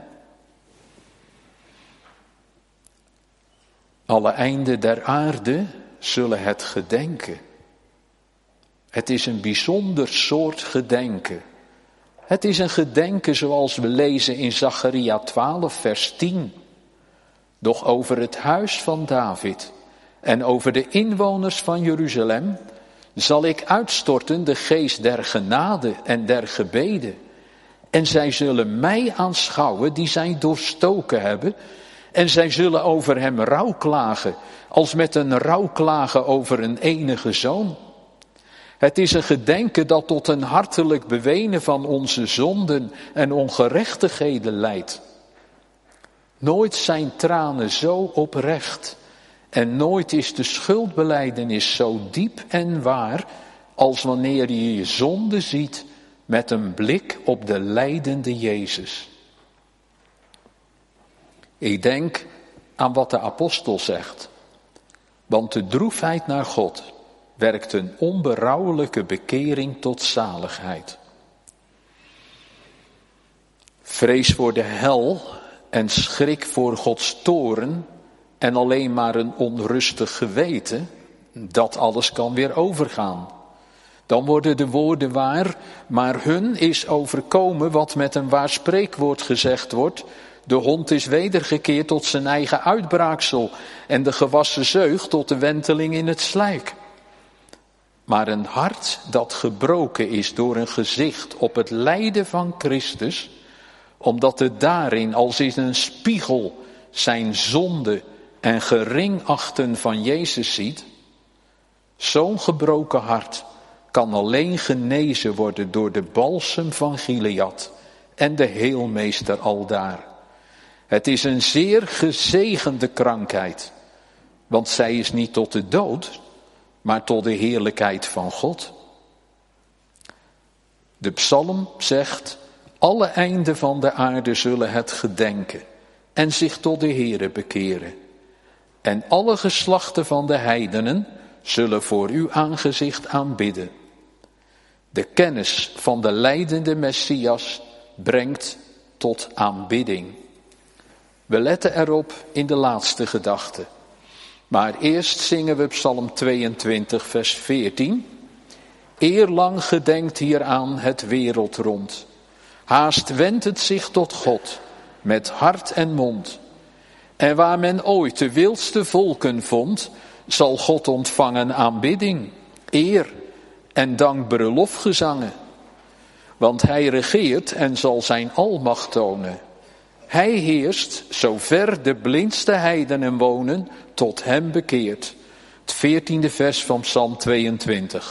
Alle einden der aarde zullen het gedenken. Het is een bijzonder soort gedenken. Het is een gedenken zoals we lezen in Zacharia twaalf vers tien. Doch over het huis van David en over de inwoners van Jeruzalem zal ik uitstorten de geest der genade en der gebeden. En zij zullen mij aanschouwen die zij doorstoken hebben. En zij zullen over hem rouwklagen, als met een rouwklagen over een enige zoon. Het is een gedenken dat tot een hartelijk bewenen van onze zonden en ongerechtigheden leidt. Nooit zijn tranen zo oprecht en nooit is de schuldbelijdenis zo diep en waar als wanneer je je zonde ziet met een blik op de lijdende Jezus. Ik denk aan wat de apostel zegt, want de droefheid naar God werkt een onberouwelijke bekering tot zaligheid. Vrees voor de hel en schrik voor Gods toorn en alleen maar een onrustig geweten, dat alles kan weer overgaan. Dan worden de woorden waar, maar hun is overkomen wat met een waar spreekwoord gezegd wordt. De hond is wedergekeerd tot zijn eigen uitbraaksel en de gewassen zeug tot de wenteling in het slijk. Maar een hart dat gebroken is door een gezicht op het lijden van Christus, omdat het daarin als in een spiegel zijn zonde en geringachten van Jezus ziet. Zo'n gebroken hart kan alleen genezen worden door de balsem van Gilead en de heelmeester aldaar. Het is een zeer gezegende krankheid, want zij is niet tot de dood, maar tot de heerlijkheid van God. De psalm zegt, alle einden van de aarde zullen het gedenken en zich tot de Heere bekeren. En alle geslachten van de heidenen zullen voor uw aangezicht aanbidden. De kennis van de lijdende Messias brengt tot aanbidding. We letten erop in de laatste gedachte. Maar eerst zingen we Psalm tweeëntwintig, vers veertien. Eerlang gedenkt hieraan het wereld rond. Haast wendt het zich tot God, met hart en mond. En waar men ooit de wildste volken vond, zal God ontvangen aanbidding, eer en dankbare lofgezangen. Want hij regeert en zal zijn almacht tonen. Hij heerst, zover de blindste heidenen wonen, tot hem bekeert. Het veertiende vers van Psalm tweeëntwintig.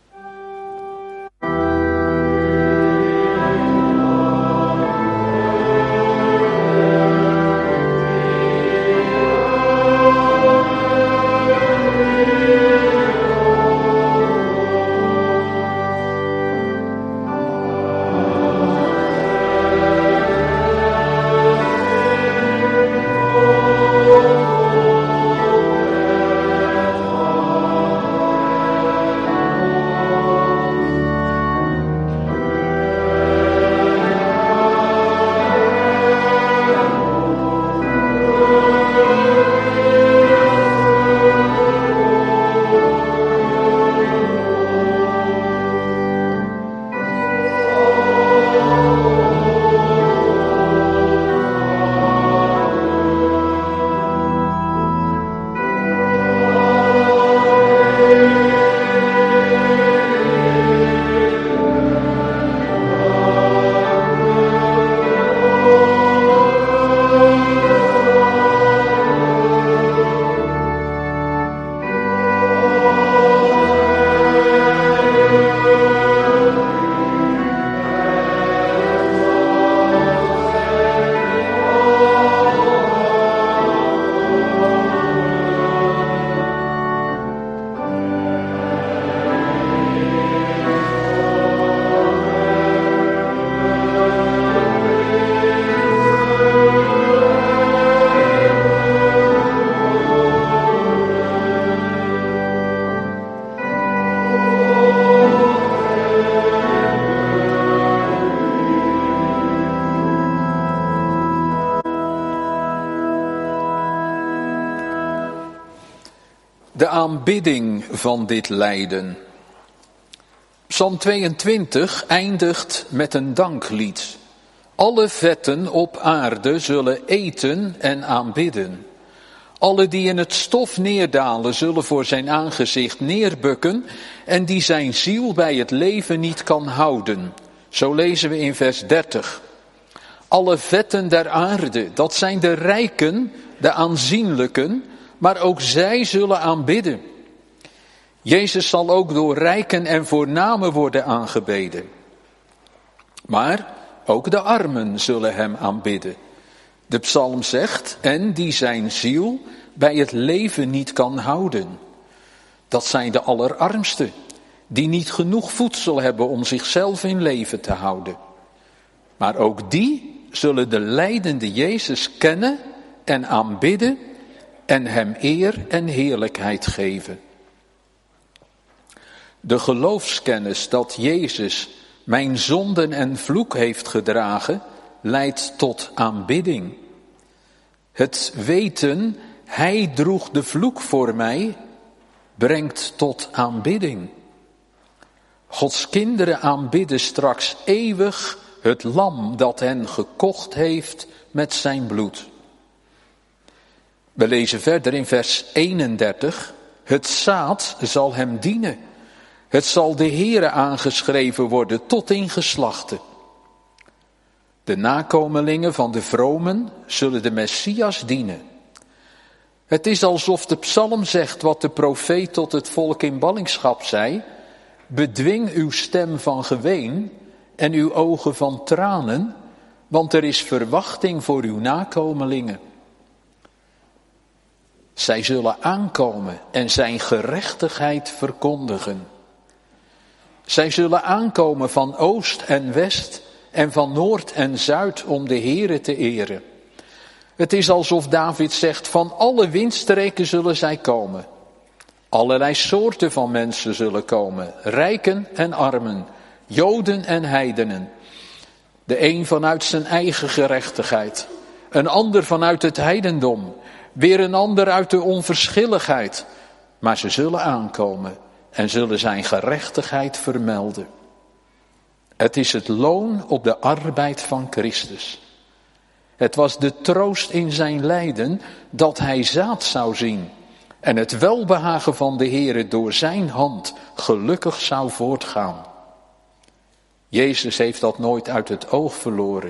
De aanbidding van dit lijden. Psalm tweeëntwintig eindigt met een danklied. Alle vetten op aarde zullen eten en aanbidden. Alle die in het stof neerdalen zullen voor zijn aangezicht neerbukken en die zijn ziel bij het leven niet kan houden. Zo lezen we in vers dertig. Alle vetten der aarde, dat zijn de rijken, de aanzienlijken, maar ook zij zullen aanbidden. Jezus zal ook door rijken en voornamen worden aangebeden. Maar ook de armen zullen hem aanbidden. De psalm zegt, en die zijn ziel bij het leven niet kan houden. Dat zijn de allerarmsten, die niet genoeg voedsel hebben om zichzelf in leven te houden. Maar ook die zullen de lijdende Jezus kennen en aanbidden en hem eer en heerlijkheid geven. De geloofskennis dat Jezus mijn zonden en vloek heeft gedragen, leidt tot aanbidding. Het weten, hij droeg de vloek voor mij, brengt tot aanbidding. Gods kinderen aanbidden straks eeuwig het lam dat hen gekocht heeft met zijn bloed. We lezen verder in vers eenendertig. Het zaad zal hem dienen. Het zal de Heere aangeschreven worden tot in geslachten. De nakomelingen van de vromen zullen de Messias dienen. Het is alsof de psalm zegt wat de profeet tot het volk in ballingschap zei. Bedwing uw stem van geween en uw ogen van tranen, want er is verwachting voor uw nakomelingen. Zij zullen aankomen en zijn gerechtigheid verkondigen. Zij zullen aankomen van oost en west en van noord en zuid om de Heere te eren. Het is alsof David zegt, van alle windstreken zullen zij komen. Allerlei soorten van mensen zullen komen, rijken en armen, Joden en heidenen. De een vanuit zijn eigen gerechtigheid, een ander vanuit het heidendom, weer een ander uit de onverschilligheid. Maar ze zullen aankomen en zullen zijn gerechtigheid vermelden. Het is het loon op de arbeid van Christus. Het was de troost in zijn lijden dat hij zaad zou zien en het welbehagen van de Heere door zijn hand gelukkig zou voortgaan. Jezus heeft dat nooit uit het oog verloren.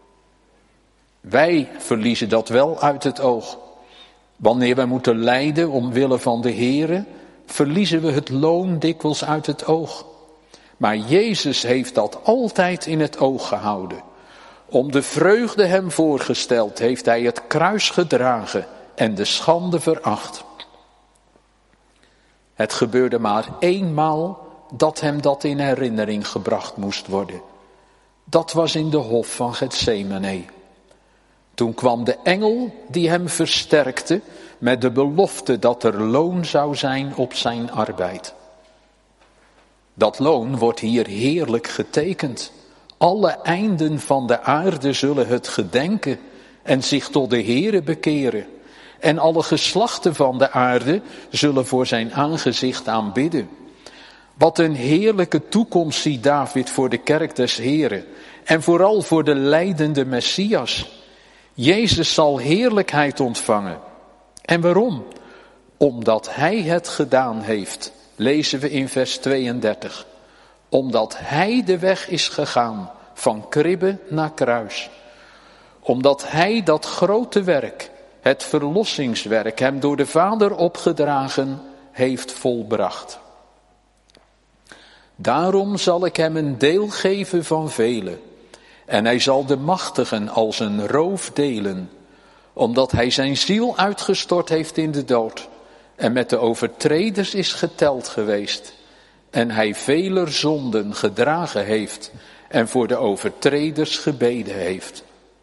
Wij verliezen dat wel uit het oog. Wanneer wij moeten lijden omwille van de Heere, verliezen we het loon dikwijls uit het oog. Maar Jezus heeft dat altijd in het oog gehouden. Om de vreugde hem voorgesteld heeft hij het kruis gedragen en de schande veracht. Het gebeurde maar eenmaal dat hem dat in herinnering gebracht moest worden. Dat was in de hof van Getsemane. Toen kwam de engel die hem versterkte met de belofte dat er loon zou zijn op zijn arbeid. Dat loon wordt hier heerlijk getekend. Alle einden van de aarde zullen het gedenken en zich tot de Heere bekeren. En alle geslachten van de aarde zullen voor zijn aangezicht aanbidden. Wat een heerlijke toekomst ziet David voor de kerk des Heren. En vooral voor de lijdende Messias. Jezus zal heerlijkheid ontvangen. En waarom? Omdat hij het gedaan heeft, lezen we in vers tweeëndertig. Omdat hij de weg is gegaan van kribbe naar kruis. Omdat hij dat grote werk, het verlossingswerk, hem door de Vader opgedragen, heeft volbracht. Daarom zal ik hem een deel geven van velen. En hij zal de machtigen als een roof delen. Omdat hij zijn ziel uitgestort heeft in de dood. En met de overtreders is geteld geweest. En hij veler zonden gedragen heeft. En voor de overtreders gebeden heeft.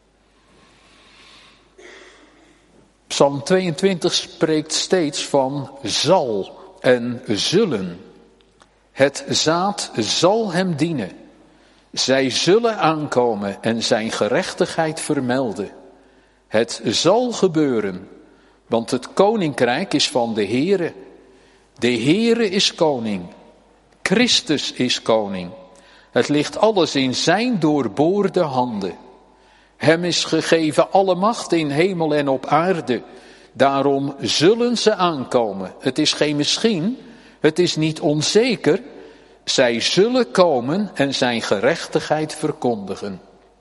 Psalm tweeëntwintig spreekt steeds van zal en zullen. Het zaad zal hem dienen. Zij zullen aankomen en zijn gerechtigheid vermelden. Het zal gebeuren, want het koninkrijk is van de Heere. De Heere is koning. Christus is koning. Het ligt alles in zijn doorboorde handen. Hem is gegeven alle macht in hemel en op aarde. Daarom zullen ze aankomen. Het is geen misschien, het is niet onzeker. Zij zullen komen en zijn gerechtigheid verkondigen.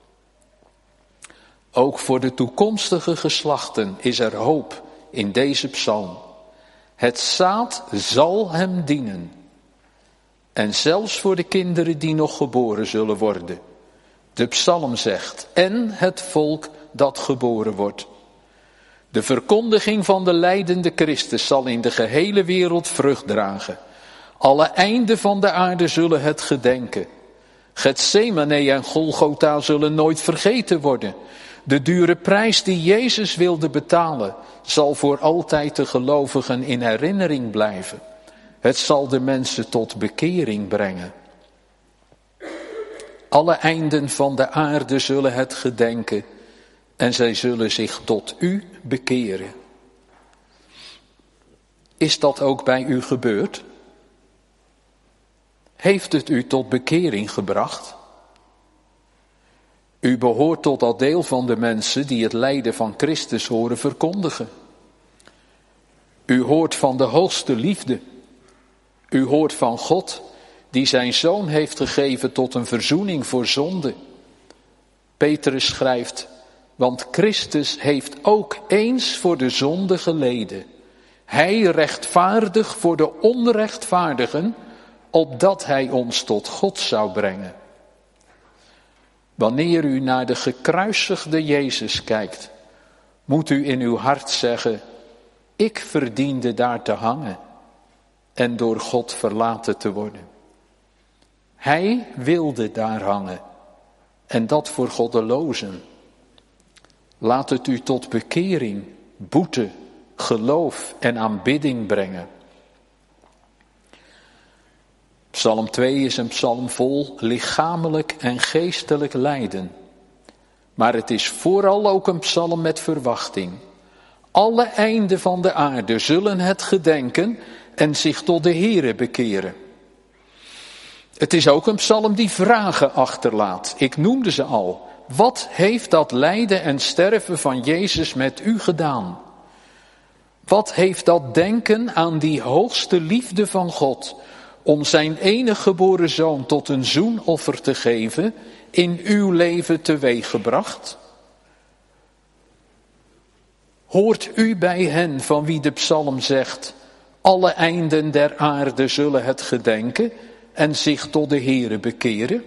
Ook voor de toekomstige geslachten is er hoop in deze psalm. Het zaad zal hem dienen. En zelfs voor de kinderen die nog geboren zullen worden. De psalm zegt, en het volk dat geboren wordt. De verkondiging van de lijdende Christus zal in de gehele wereld vrucht dragen. Alle einden van de aarde zullen het gedenken. Getsemane en Golgotha zullen nooit vergeten worden. De dure prijs die Jezus wilde betalen, zal voor altijd de gelovigen in herinnering blijven. Het zal de mensen tot bekering brengen. Alle einden van de aarde zullen het gedenken en zij zullen zich tot u bekeren. Is dat ook bij u gebeurd? Heeft het u tot bekering gebracht? U behoort tot dat deel van de mensen die het lijden van Christus horen verkondigen. U hoort van de hoogste liefde. U hoort van God die zijn zoon heeft gegeven tot een verzoening voor zonde. Petrus schrijft, want Christus heeft ook eens voor de zonde geleden. Hij rechtvaardig voor de onrechtvaardigen, opdat hij ons tot God zou brengen. Wanneer u naar de gekruisigde Jezus kijkt, moet u in uw hart zeggen, ik verdiende daar te hangen en door God verlaten te worden. Hij wilde daar hangen en dat voor goddelozen. Laat het u tot bekering, boete, geloof en aanbidding brengen. Psalm twee is een psalm vol lichamelijk en geestelijk lijden. Maar het is vooral ook een psalm met verwachting. Alle einden van de aarde zullen het gedenken en zich tot de Heere bekeren. Het is ook een psalm die vragen achterlaat. Ik noemde ze al. Wat heeft dat lijden en sterven van Jezus met u gedaan? Wat heeft dat denken aan die hoogste liefde van God, om zijn enige geboren zoon tot een zoenoffer te geven, in uw leven teweeggebracht? Hoort u bij hen van wie de psalm zegt, alle einden der aarde zullen het gedenken en zich tot de Heere bekeren?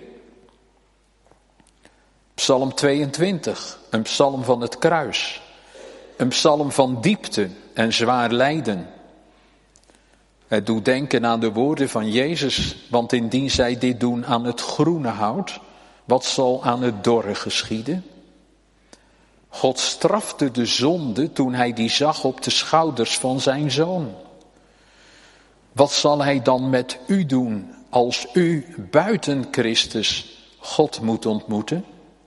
Psalm tweeëntwintig, een psalm van het kruis, een psalm van diepte en zwaar lijden. Het doet denken aan de woorden van Jezus, want indien zij dit doen aan het groene hout, wat zal aan het dorre geschieden? God strafte de zonde toen hij die zag op de schouders van zijn zoon. Wat zal hij dan met u doen als u buiten Christus God moet ontmoeten?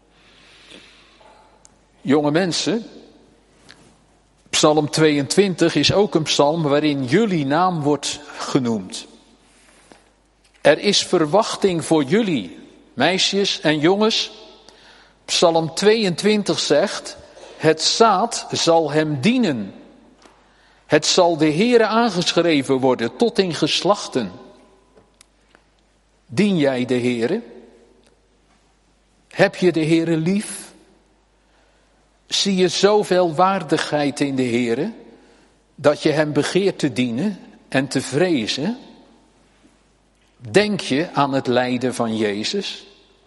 Jonge mensen, Psalm tweeëntwintig is ook een psalm waarin jullie naam wordt genoemd. Er is verwachting voor jullie, meisjes en jongens. Psalm tweeëntwintig zegt, het zaad zal hem dienen. Het zal de Heere aangeschreven worden tot in geslachten. Dien jij de Heere? Heb je de Heere lief? Zie je zoveel waardigheid in de Heere, dat je hem begeert te dienen en te vrezen? Denk je aan het lijden van Jezus?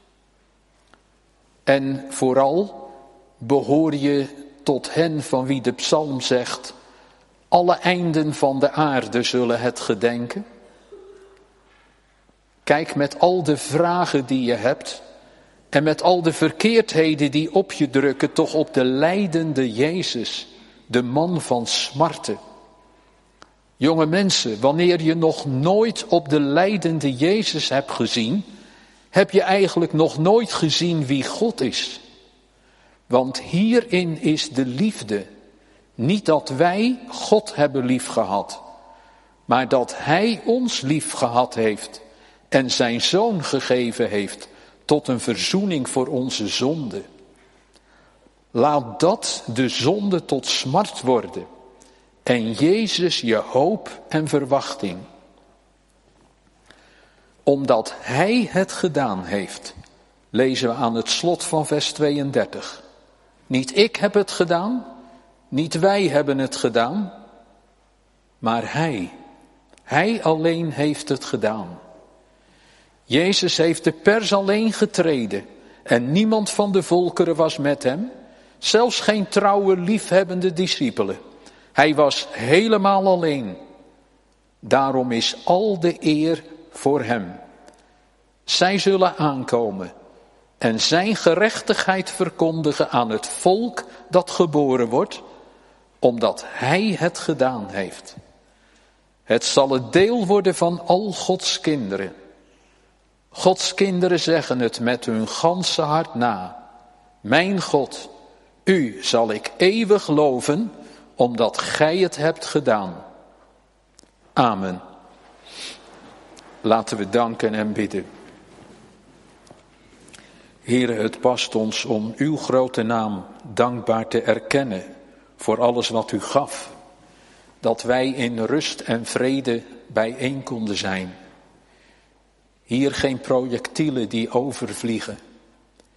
En vooral behoor je tot hen van wie de psalm zegt, alle einden van de aarde zullen het gedenken? Kijk met al de vragen die je hebt en met al de verkeerdheden die op je drukken, toch op de lijdende Jezus, de man van smarten. Jonge mensen, wanneer je nog nooit op de lijdende Jezus hebt gezien, heb je eigenlijk nog nooit gezien wie God is. Want hierin is de liefde. Niet dat wij God hebben lief gehad, maar dat Hij ons lief gehad heeft en zijn Zoon gegeven heeft tot een verzoening voor onze zonde. Laat dat de zonde tot smart worden en Jezus je hoop en verwachting. Omdat Hij het gedaan heeft, lezen we aan het slot van vers tweeëndertig. Niet ik heb het gedaan, niet wij hebben het gedaan, maar Hij. Hij alleen heeft het gedaan. Jezus heeft de pers alleen getreden en niemand van de volkeren was met hem, zelfs geen trouwe liefhebbende discipelen. Hij was helemaal alleen. Daarom is al de eer voor hem. Zij zullen aankomen en zijn gerechtigheid verkondigen aan het volk dat geboren wordt, omdat hij het gedaan heeft. Het zal het deel worden van al Gods kinderen. Gods kinderen zeggen het met hun ganse hart na. Mijn God, u zal ik eeuwig loven, omdat gij het hebt gedaan. Amen. Laten we danken en bidden. Heere, het past ons om uw grote naam dankbaar te erkennen voor alles wat u gaf. Dat wij in rust en vrede bijeen konden zijn. Hier geen projectielen die overvliegen.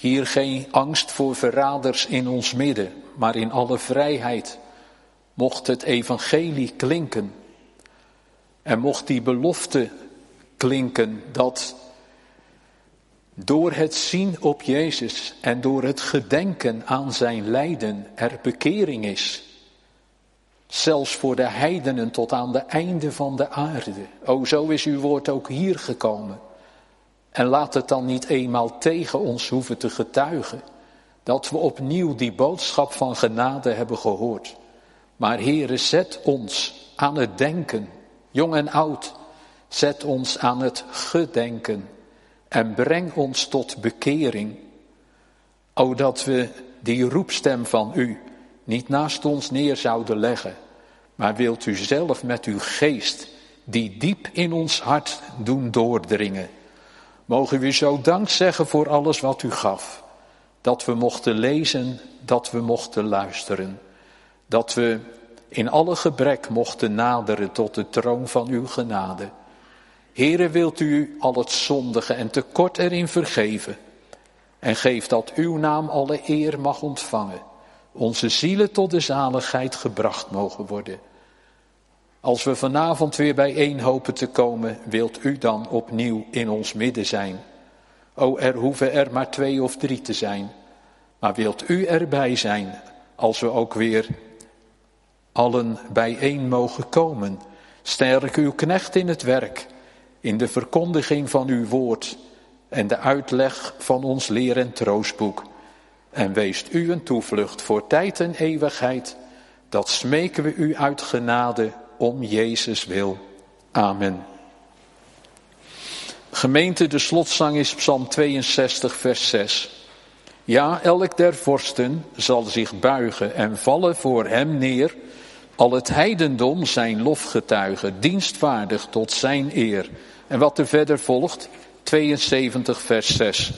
Hier geen angst voor verraders in ons midden, maar in alle vrijheid mocht het evangelie klinken. En mocht die belofte klinken dat door het zien op Jezus en door het gedenken aan zijn lijden er bekering is. Zelfs voor de heidenen tot aan de einde van de aarde. O, zo is uw woord ook hier gekomen. En laat het dan niet eenmaal tegen ons hoeven te getuigen, dat we opnieuw die boodschap van genade hebben gehoord. Maar Heere, zet ons aan het denken, jong en oud, zet ons aan het gedenken en breng ons tot bekering. O, dat we die roepstem van u niet naast ons neer zouden leggen, maar wilt u zelf met uw geest die diep in ons hart doen doordringen. Mogen we u zo dank zeggen voor alles wat u gaf. Dat we mochten lezen, dat we mochten luisteren. Dat we in alle gebrek mochten naderen tot de troon van uw genade. Heere, wilt u al het zondige en tekort erin vergeven. En geef dat uw naam alle eer mag ontvangen. Onze zielen tot de zaligheid gebracht mogen worden. Als we vanavond weer bijeen hopen te komen, wilt u dan opnieuw in ons midden zijn. O, er hoeven er maar twee of drie te zijn. Maar wilt u erbij zijn, als we ook weer allen bijeen mogen komen. Sterk uw knecht in het werk, in de verkondiging van uw woord en de uitleg van ons leer- en troostboek. En weest u een toevlucht voor tijd en eeuwigheid. Dat smeken we u uit genade om Jezus wil. Amen. Gemeente, de slotzang is Psalm tweeënzestig, vers zes. Ja, elk der vorsten zal zich buigen en vallen voor hem neer. Al het heidendom zijn lofgetuigen, dienstvaardig tot zijn eer. En wat er verder volgt, tweeënzeventig, vers zes.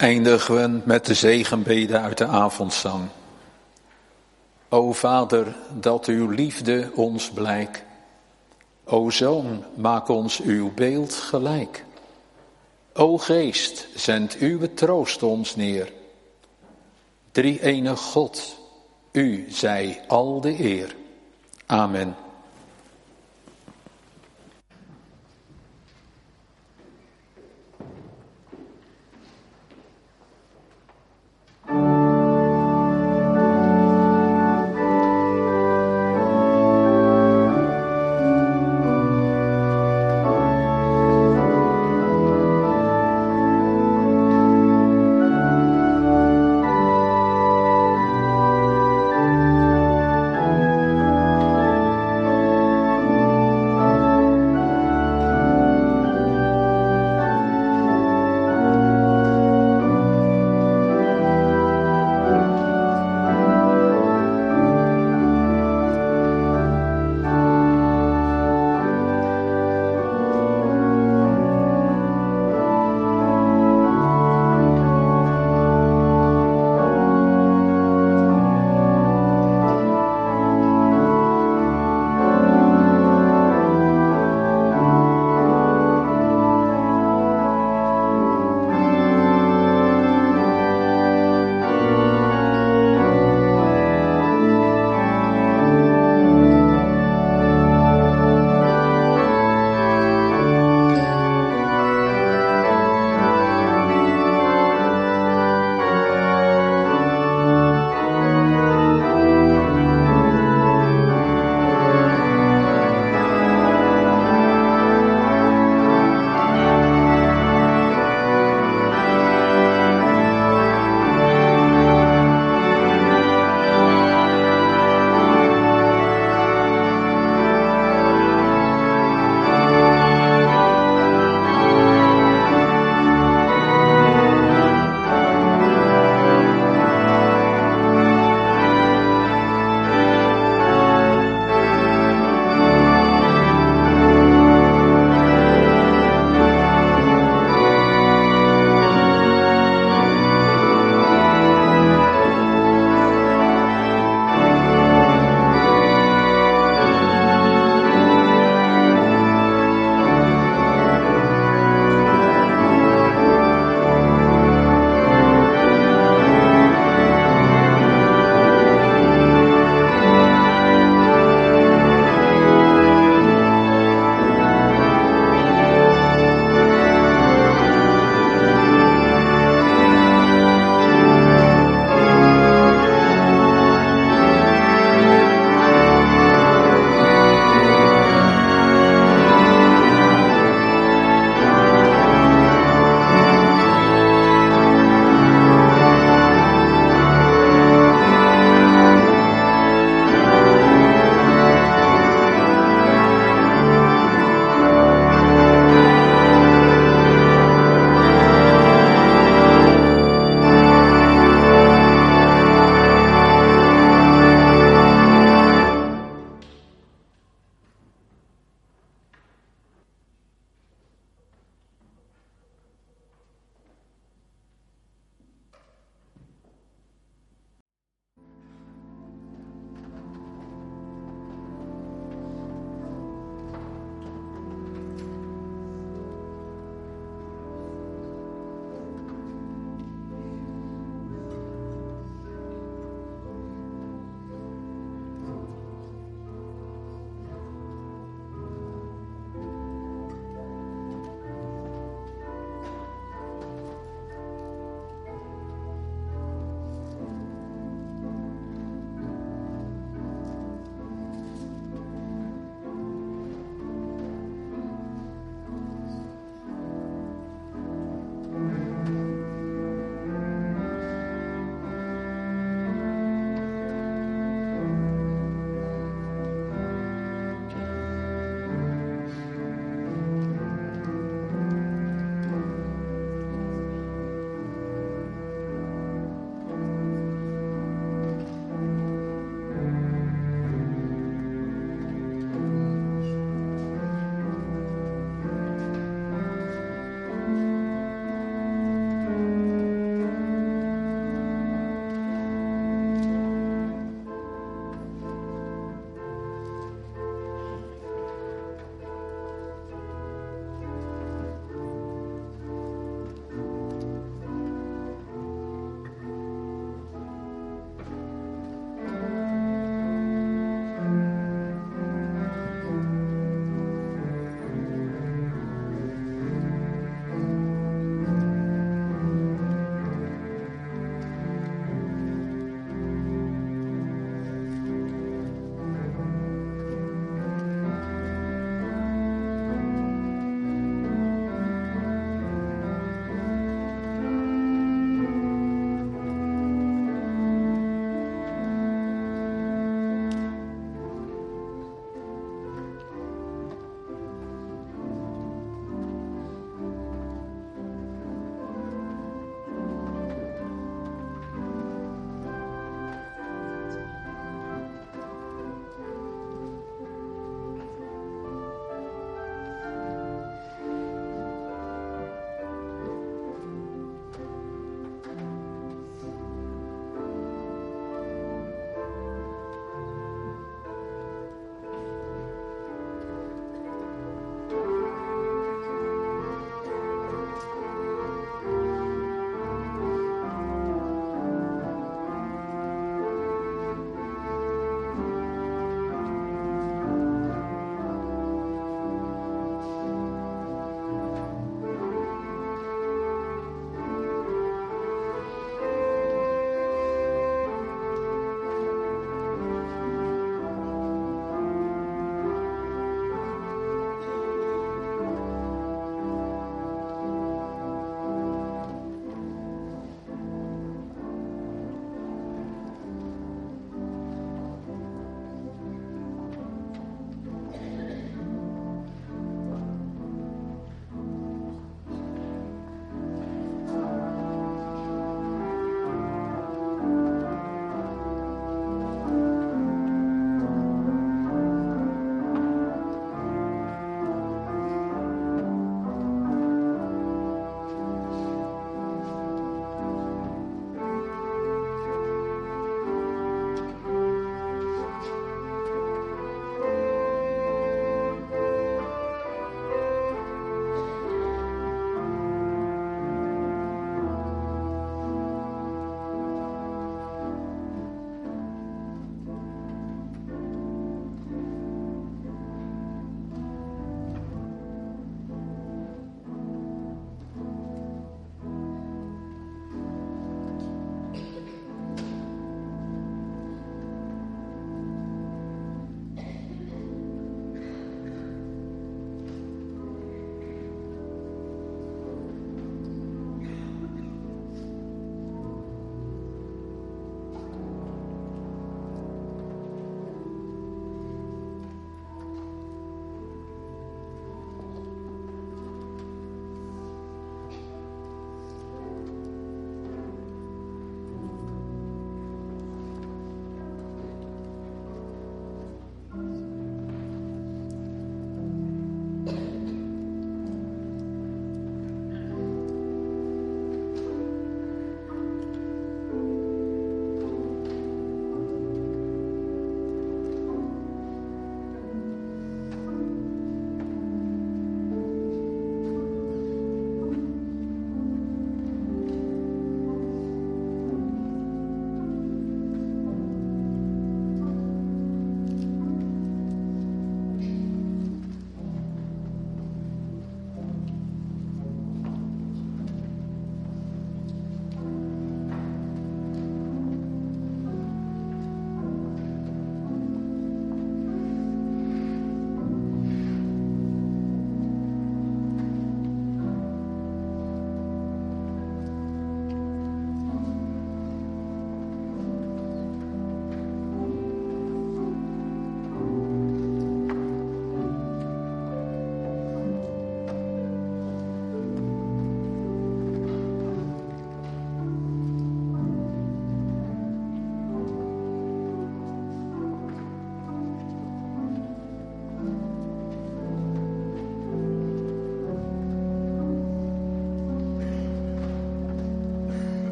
eindigen we met de zegenbede uit de avondzang. O Vader, dat uw liefde ons blijkt. O Zoon, maak ons uw beeld gelijk. O Geest, zend uw troost ons neer. Drie-enige God, u zij al de eer. Amen.